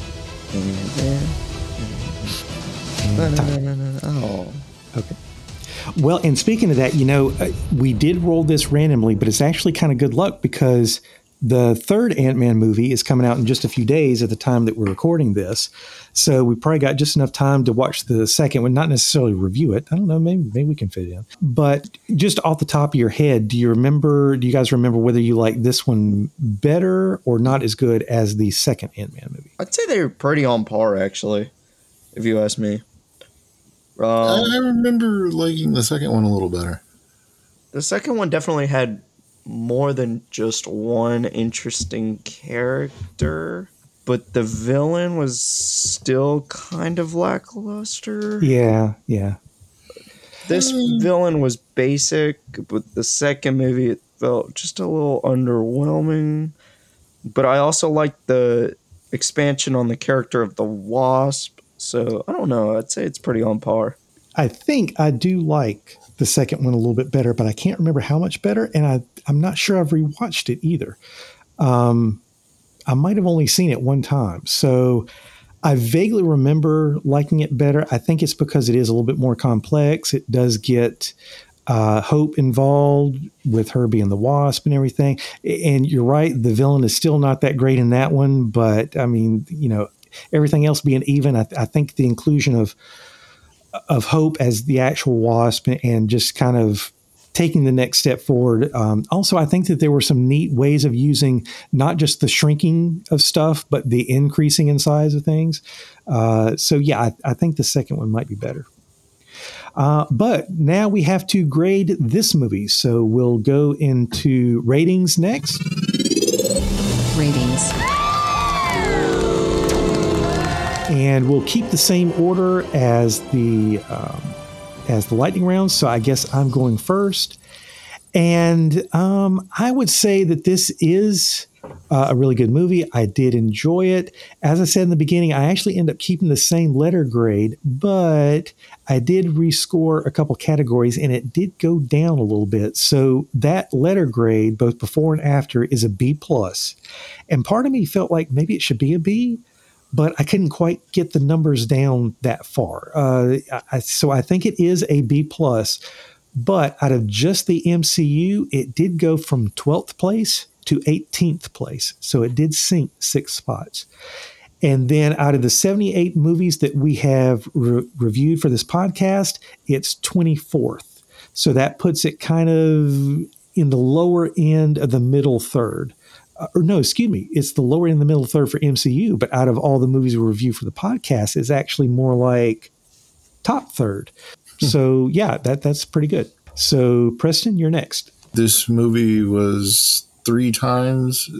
Oh. Okay. Well, and speaking of that, we did roll this randomly, but it's actually kind of good luck because the third Ant-Man movie is coming out in just a few days at the time that we're recording this. So we probably got just enough time to watch the second one, not necessarily review it. I don't know, maybe we can fit it in. But just off the top of your head, do you guys remember whether you like this one better or not as good as the second Ant-Man movie? I'd say they were pretty on par, actually, if you ask me. I remember liking the second one a little better. The second one definitely had more than just one interesting character, but the villain was still kind of lackluster. Yeah. This villain was basic, but the second movie, it felt just a little underwhelming. But I also liked the expansion on the character of the Wasp, so I don't know. I'd say it's pretty on par. I think I do like the second one a little bit better, but I can't remember how much better, and I'm not sure I've rewatched it either. I might have only seen it one time, so I vaguely remember liking it better. I think it's because it is a little bit more complex. It does get Hope involved with her being the Wasp and everything. And you're right, the villain is still not that great in that one. But I mean, everything else being even, I think the inclusion of Hope as the actual Wasp and just kind of taking the next step forward. Also, I think that there were some neat ways of using not just the shrinking of stuff, but the increasing in size of things. So yeah, I think the second one might be better. But now we have to grade this movie. So we'll go into ratings next. Ratings. And we'll keep the same order as the lightning round. So I guess I'm going first. And I would say that this is a really good movie. I did enjoy it. As I said in the beginning, I actually end up keeping the same letter grade, but I did rescore a couple categories and it did go down a little bit. So that letter grade, both before and after, is a B+. And part of me felt like maybe it should be a B, but I couldn't quite get the numbers down that far. So I think it is a B+. But out of just the MCU, it did go from 12th place to 18th place. So it did sink 6 spots. And then out of the 78 movies that we have reviewed for this podcast, it's 24th. So that puts it kind of in the lower end of the middle third. It's the lower end of the middle third for MCU. But out of all the movies we review for the podcast, it's actually more like top third. So yeah, that's pretty good. So Preston, you're next. This movie was 3 times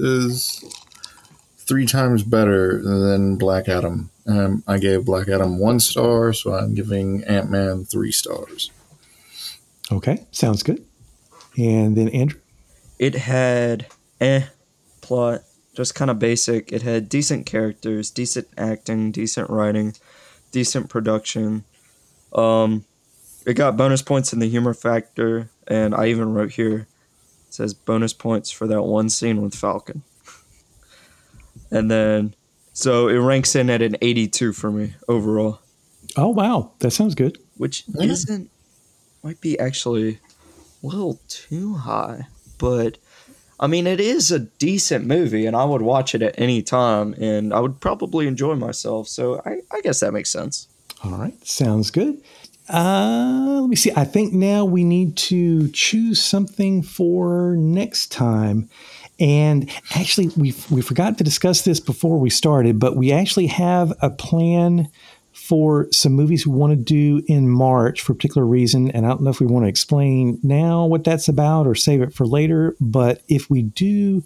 better than Black Adam. I gave Black Adam 1 star, so I'm giving Ant-Man 3 stars. Okay, sounds good. And then Andrew? It had plot, just kind of basic. It had decent characters, decent acting, decent writing, decent production. It got bonus points in the humor factor, and I even wrote here, it says bonus points for that one scene with Falcon. And then, so it ranks in at an 82 for me overall. Oh, wow. That sounds good. Which might be actually a little too high. But, I mean, it is a decent movie, and I would watch it at any time, and I would probably enjoy myself. So I guess that makes sense. All right. Sounds good. Let me see. I think now we need to choose something for next time. And actually, we forgot to discuss this before we started, but we actually have a plan for some movies we want to do in March for a particular reason. And I don't know if we want to explain now what that's about or save it for later. But if we do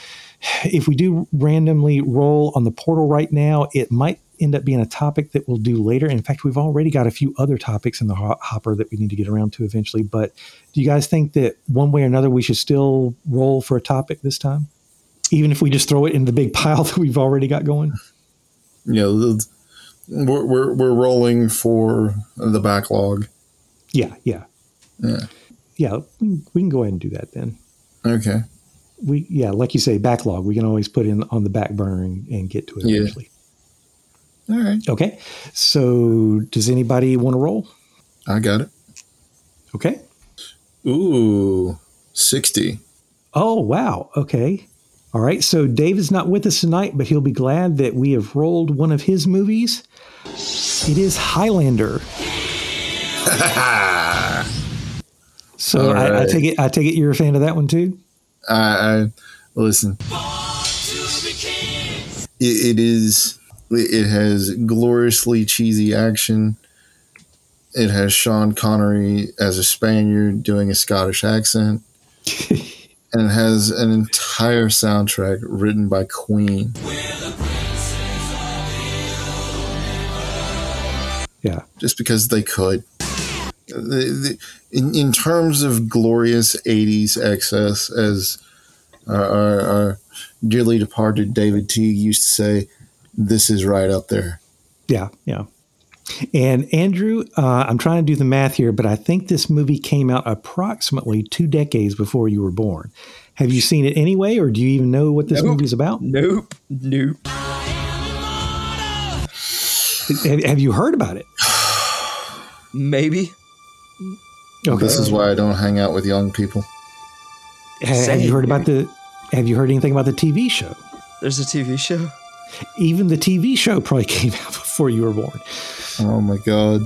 randomly roll on the portal right now, it might end up being a topic that we'll do later. In fact, we've already got a few other topics in the hopper that we need to get around to eventually. But do you guys think that one way or another we should still roll for a topic this time? Even if we just throw it in the big pile that we've already got going? Yeah, we're rolling for the backlog. Yeah. Yeah, we can go ahead and do that then. Okay. Like you say, backlog. We can always put in on the back burner and get to it eventually. All right. Okay. So does anybody want to roll? I got it. Okay. Ooh, 60. Oh, wow. Okay. All right. So Dave is not with us tonight, but he'll be glad that we have rolled one of his movies. It is Highlander. So right. I take it you're a fan of that one too? Listen. It is. It has gloriously cheesy action. It has Sean Connery as a Spaniard doing a Scottish accent. And it has an entire soundtrack written by Queen. Yeah. Just because they could. In terms of glorious 80s excess, as our dearly departed David Teague used to say, this is right up there. Yeah. And Andrew, I'm trying to do the math here, but I think this movie came out approximately 2 decades before you were born. Have you seen it anyway, or do you even know what this movie is about? Nope. Have you heard about it? Maybe. Okay. This is why I don't hang out with young people. Have you heard about Have you heard anything about the TV show? There's a TV show? Even the TV show probably came out before you were born. Oh my God.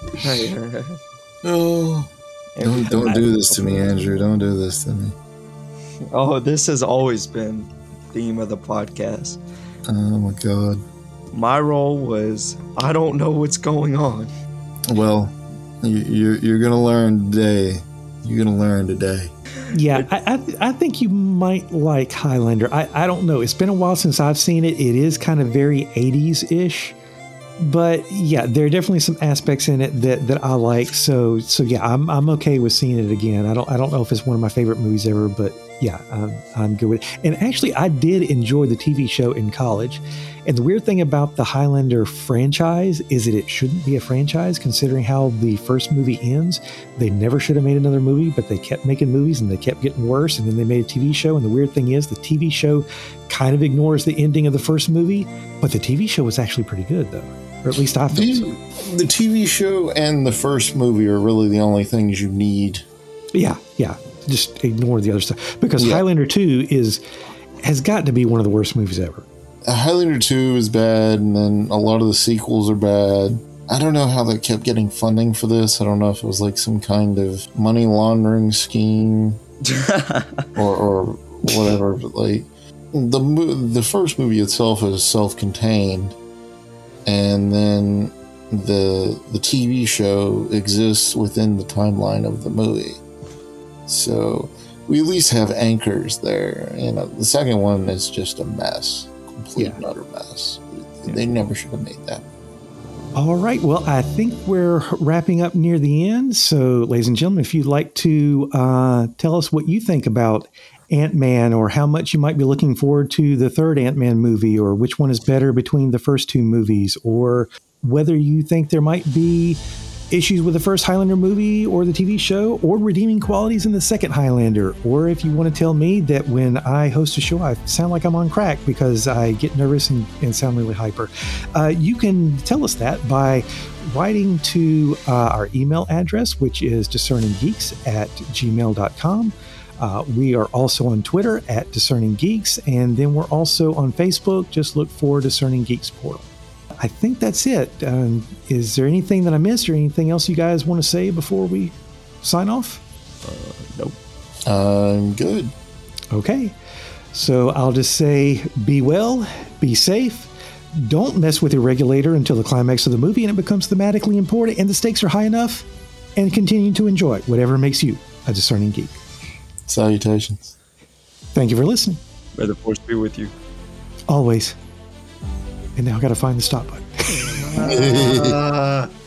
Oh, don't do this to me, Andrew. Don't do this to me. Oh, this has always been theme of the podcast. Oh my God. My role was, I don't know what's going on. Well, you're gonna learn today. You're gonna learn today. Yeah, I think you might like Highlander. I don't know. It's been a while since I've seen it. It is kind of very 80s-ish. But yeah, there are definitely some aspects in it that I like. So yeah, I'm okay with seeing it again. I don't know if it's one of my favorite movies ever, but yeah, I'm good with it. And actually, I did enjoy the TV show in college. And the weird thing about the Highlander franchise is that it shouldn't be a franchise, considering how the first movie ends. They never should have made another movie, but they kept making movies and they kept getting worse. And then they made a TV show. And the weird thing is, the TV show kind of ignores the ending of the first movie, but the TV show was actually pretty good, though. Or at least I felt so. The TV show and the first movie are really the only things you need. Yeah. Just ignore the other stuff. Because Highlander 2 has got to be one of the worst movies ever. Highlander 2 is bad, and then a lot of the sequels are bad. I don't know how they kept getting funding for this. I don't know if it was like some kind of money laundering scheme or whatever. But like the first movie itself is self-contained. And then the TV show exists within the timeline of the movie. So we at least have anchors there. You know, the second one is just a mess. Complete and utter mess. They never should have made that. All right. Well, I think we're wrapping up near the end. So, ladies and gentlemen, if you'd like to tell us what you think about Ant-Man, or how much you might be looking forward to the third Ant-Man movie, or which one is better between the first two movies, or whether you think there might be issues with the first Highlander movie or the TV show, or redeeming qualities in the second Highlander, or if you want to tell me that when I host a show I sound like I'm on crack because I get nervous and sound really hyper, you can tell us that by writing to our email address, which is discerninggeeks@gmail.com. We are also on Twitter @DiscerningGeeks, and then we're also on Facebook. Just look for Discerning Geeks Portal. I think that's it. Is there anything that I missed, or anything else you guys want to say before we sign off? Nope. I'm good. Okay. So I'll just say, be well, be safe. Don't mess with your regulator until the climax of the movie and it becomes thematically important and the stakes are high enough, and continue to enjoy whatever makes you a discerning geek. Salutations. Thank you for listening. May the force be with you. Always. And now I got to find the stop button.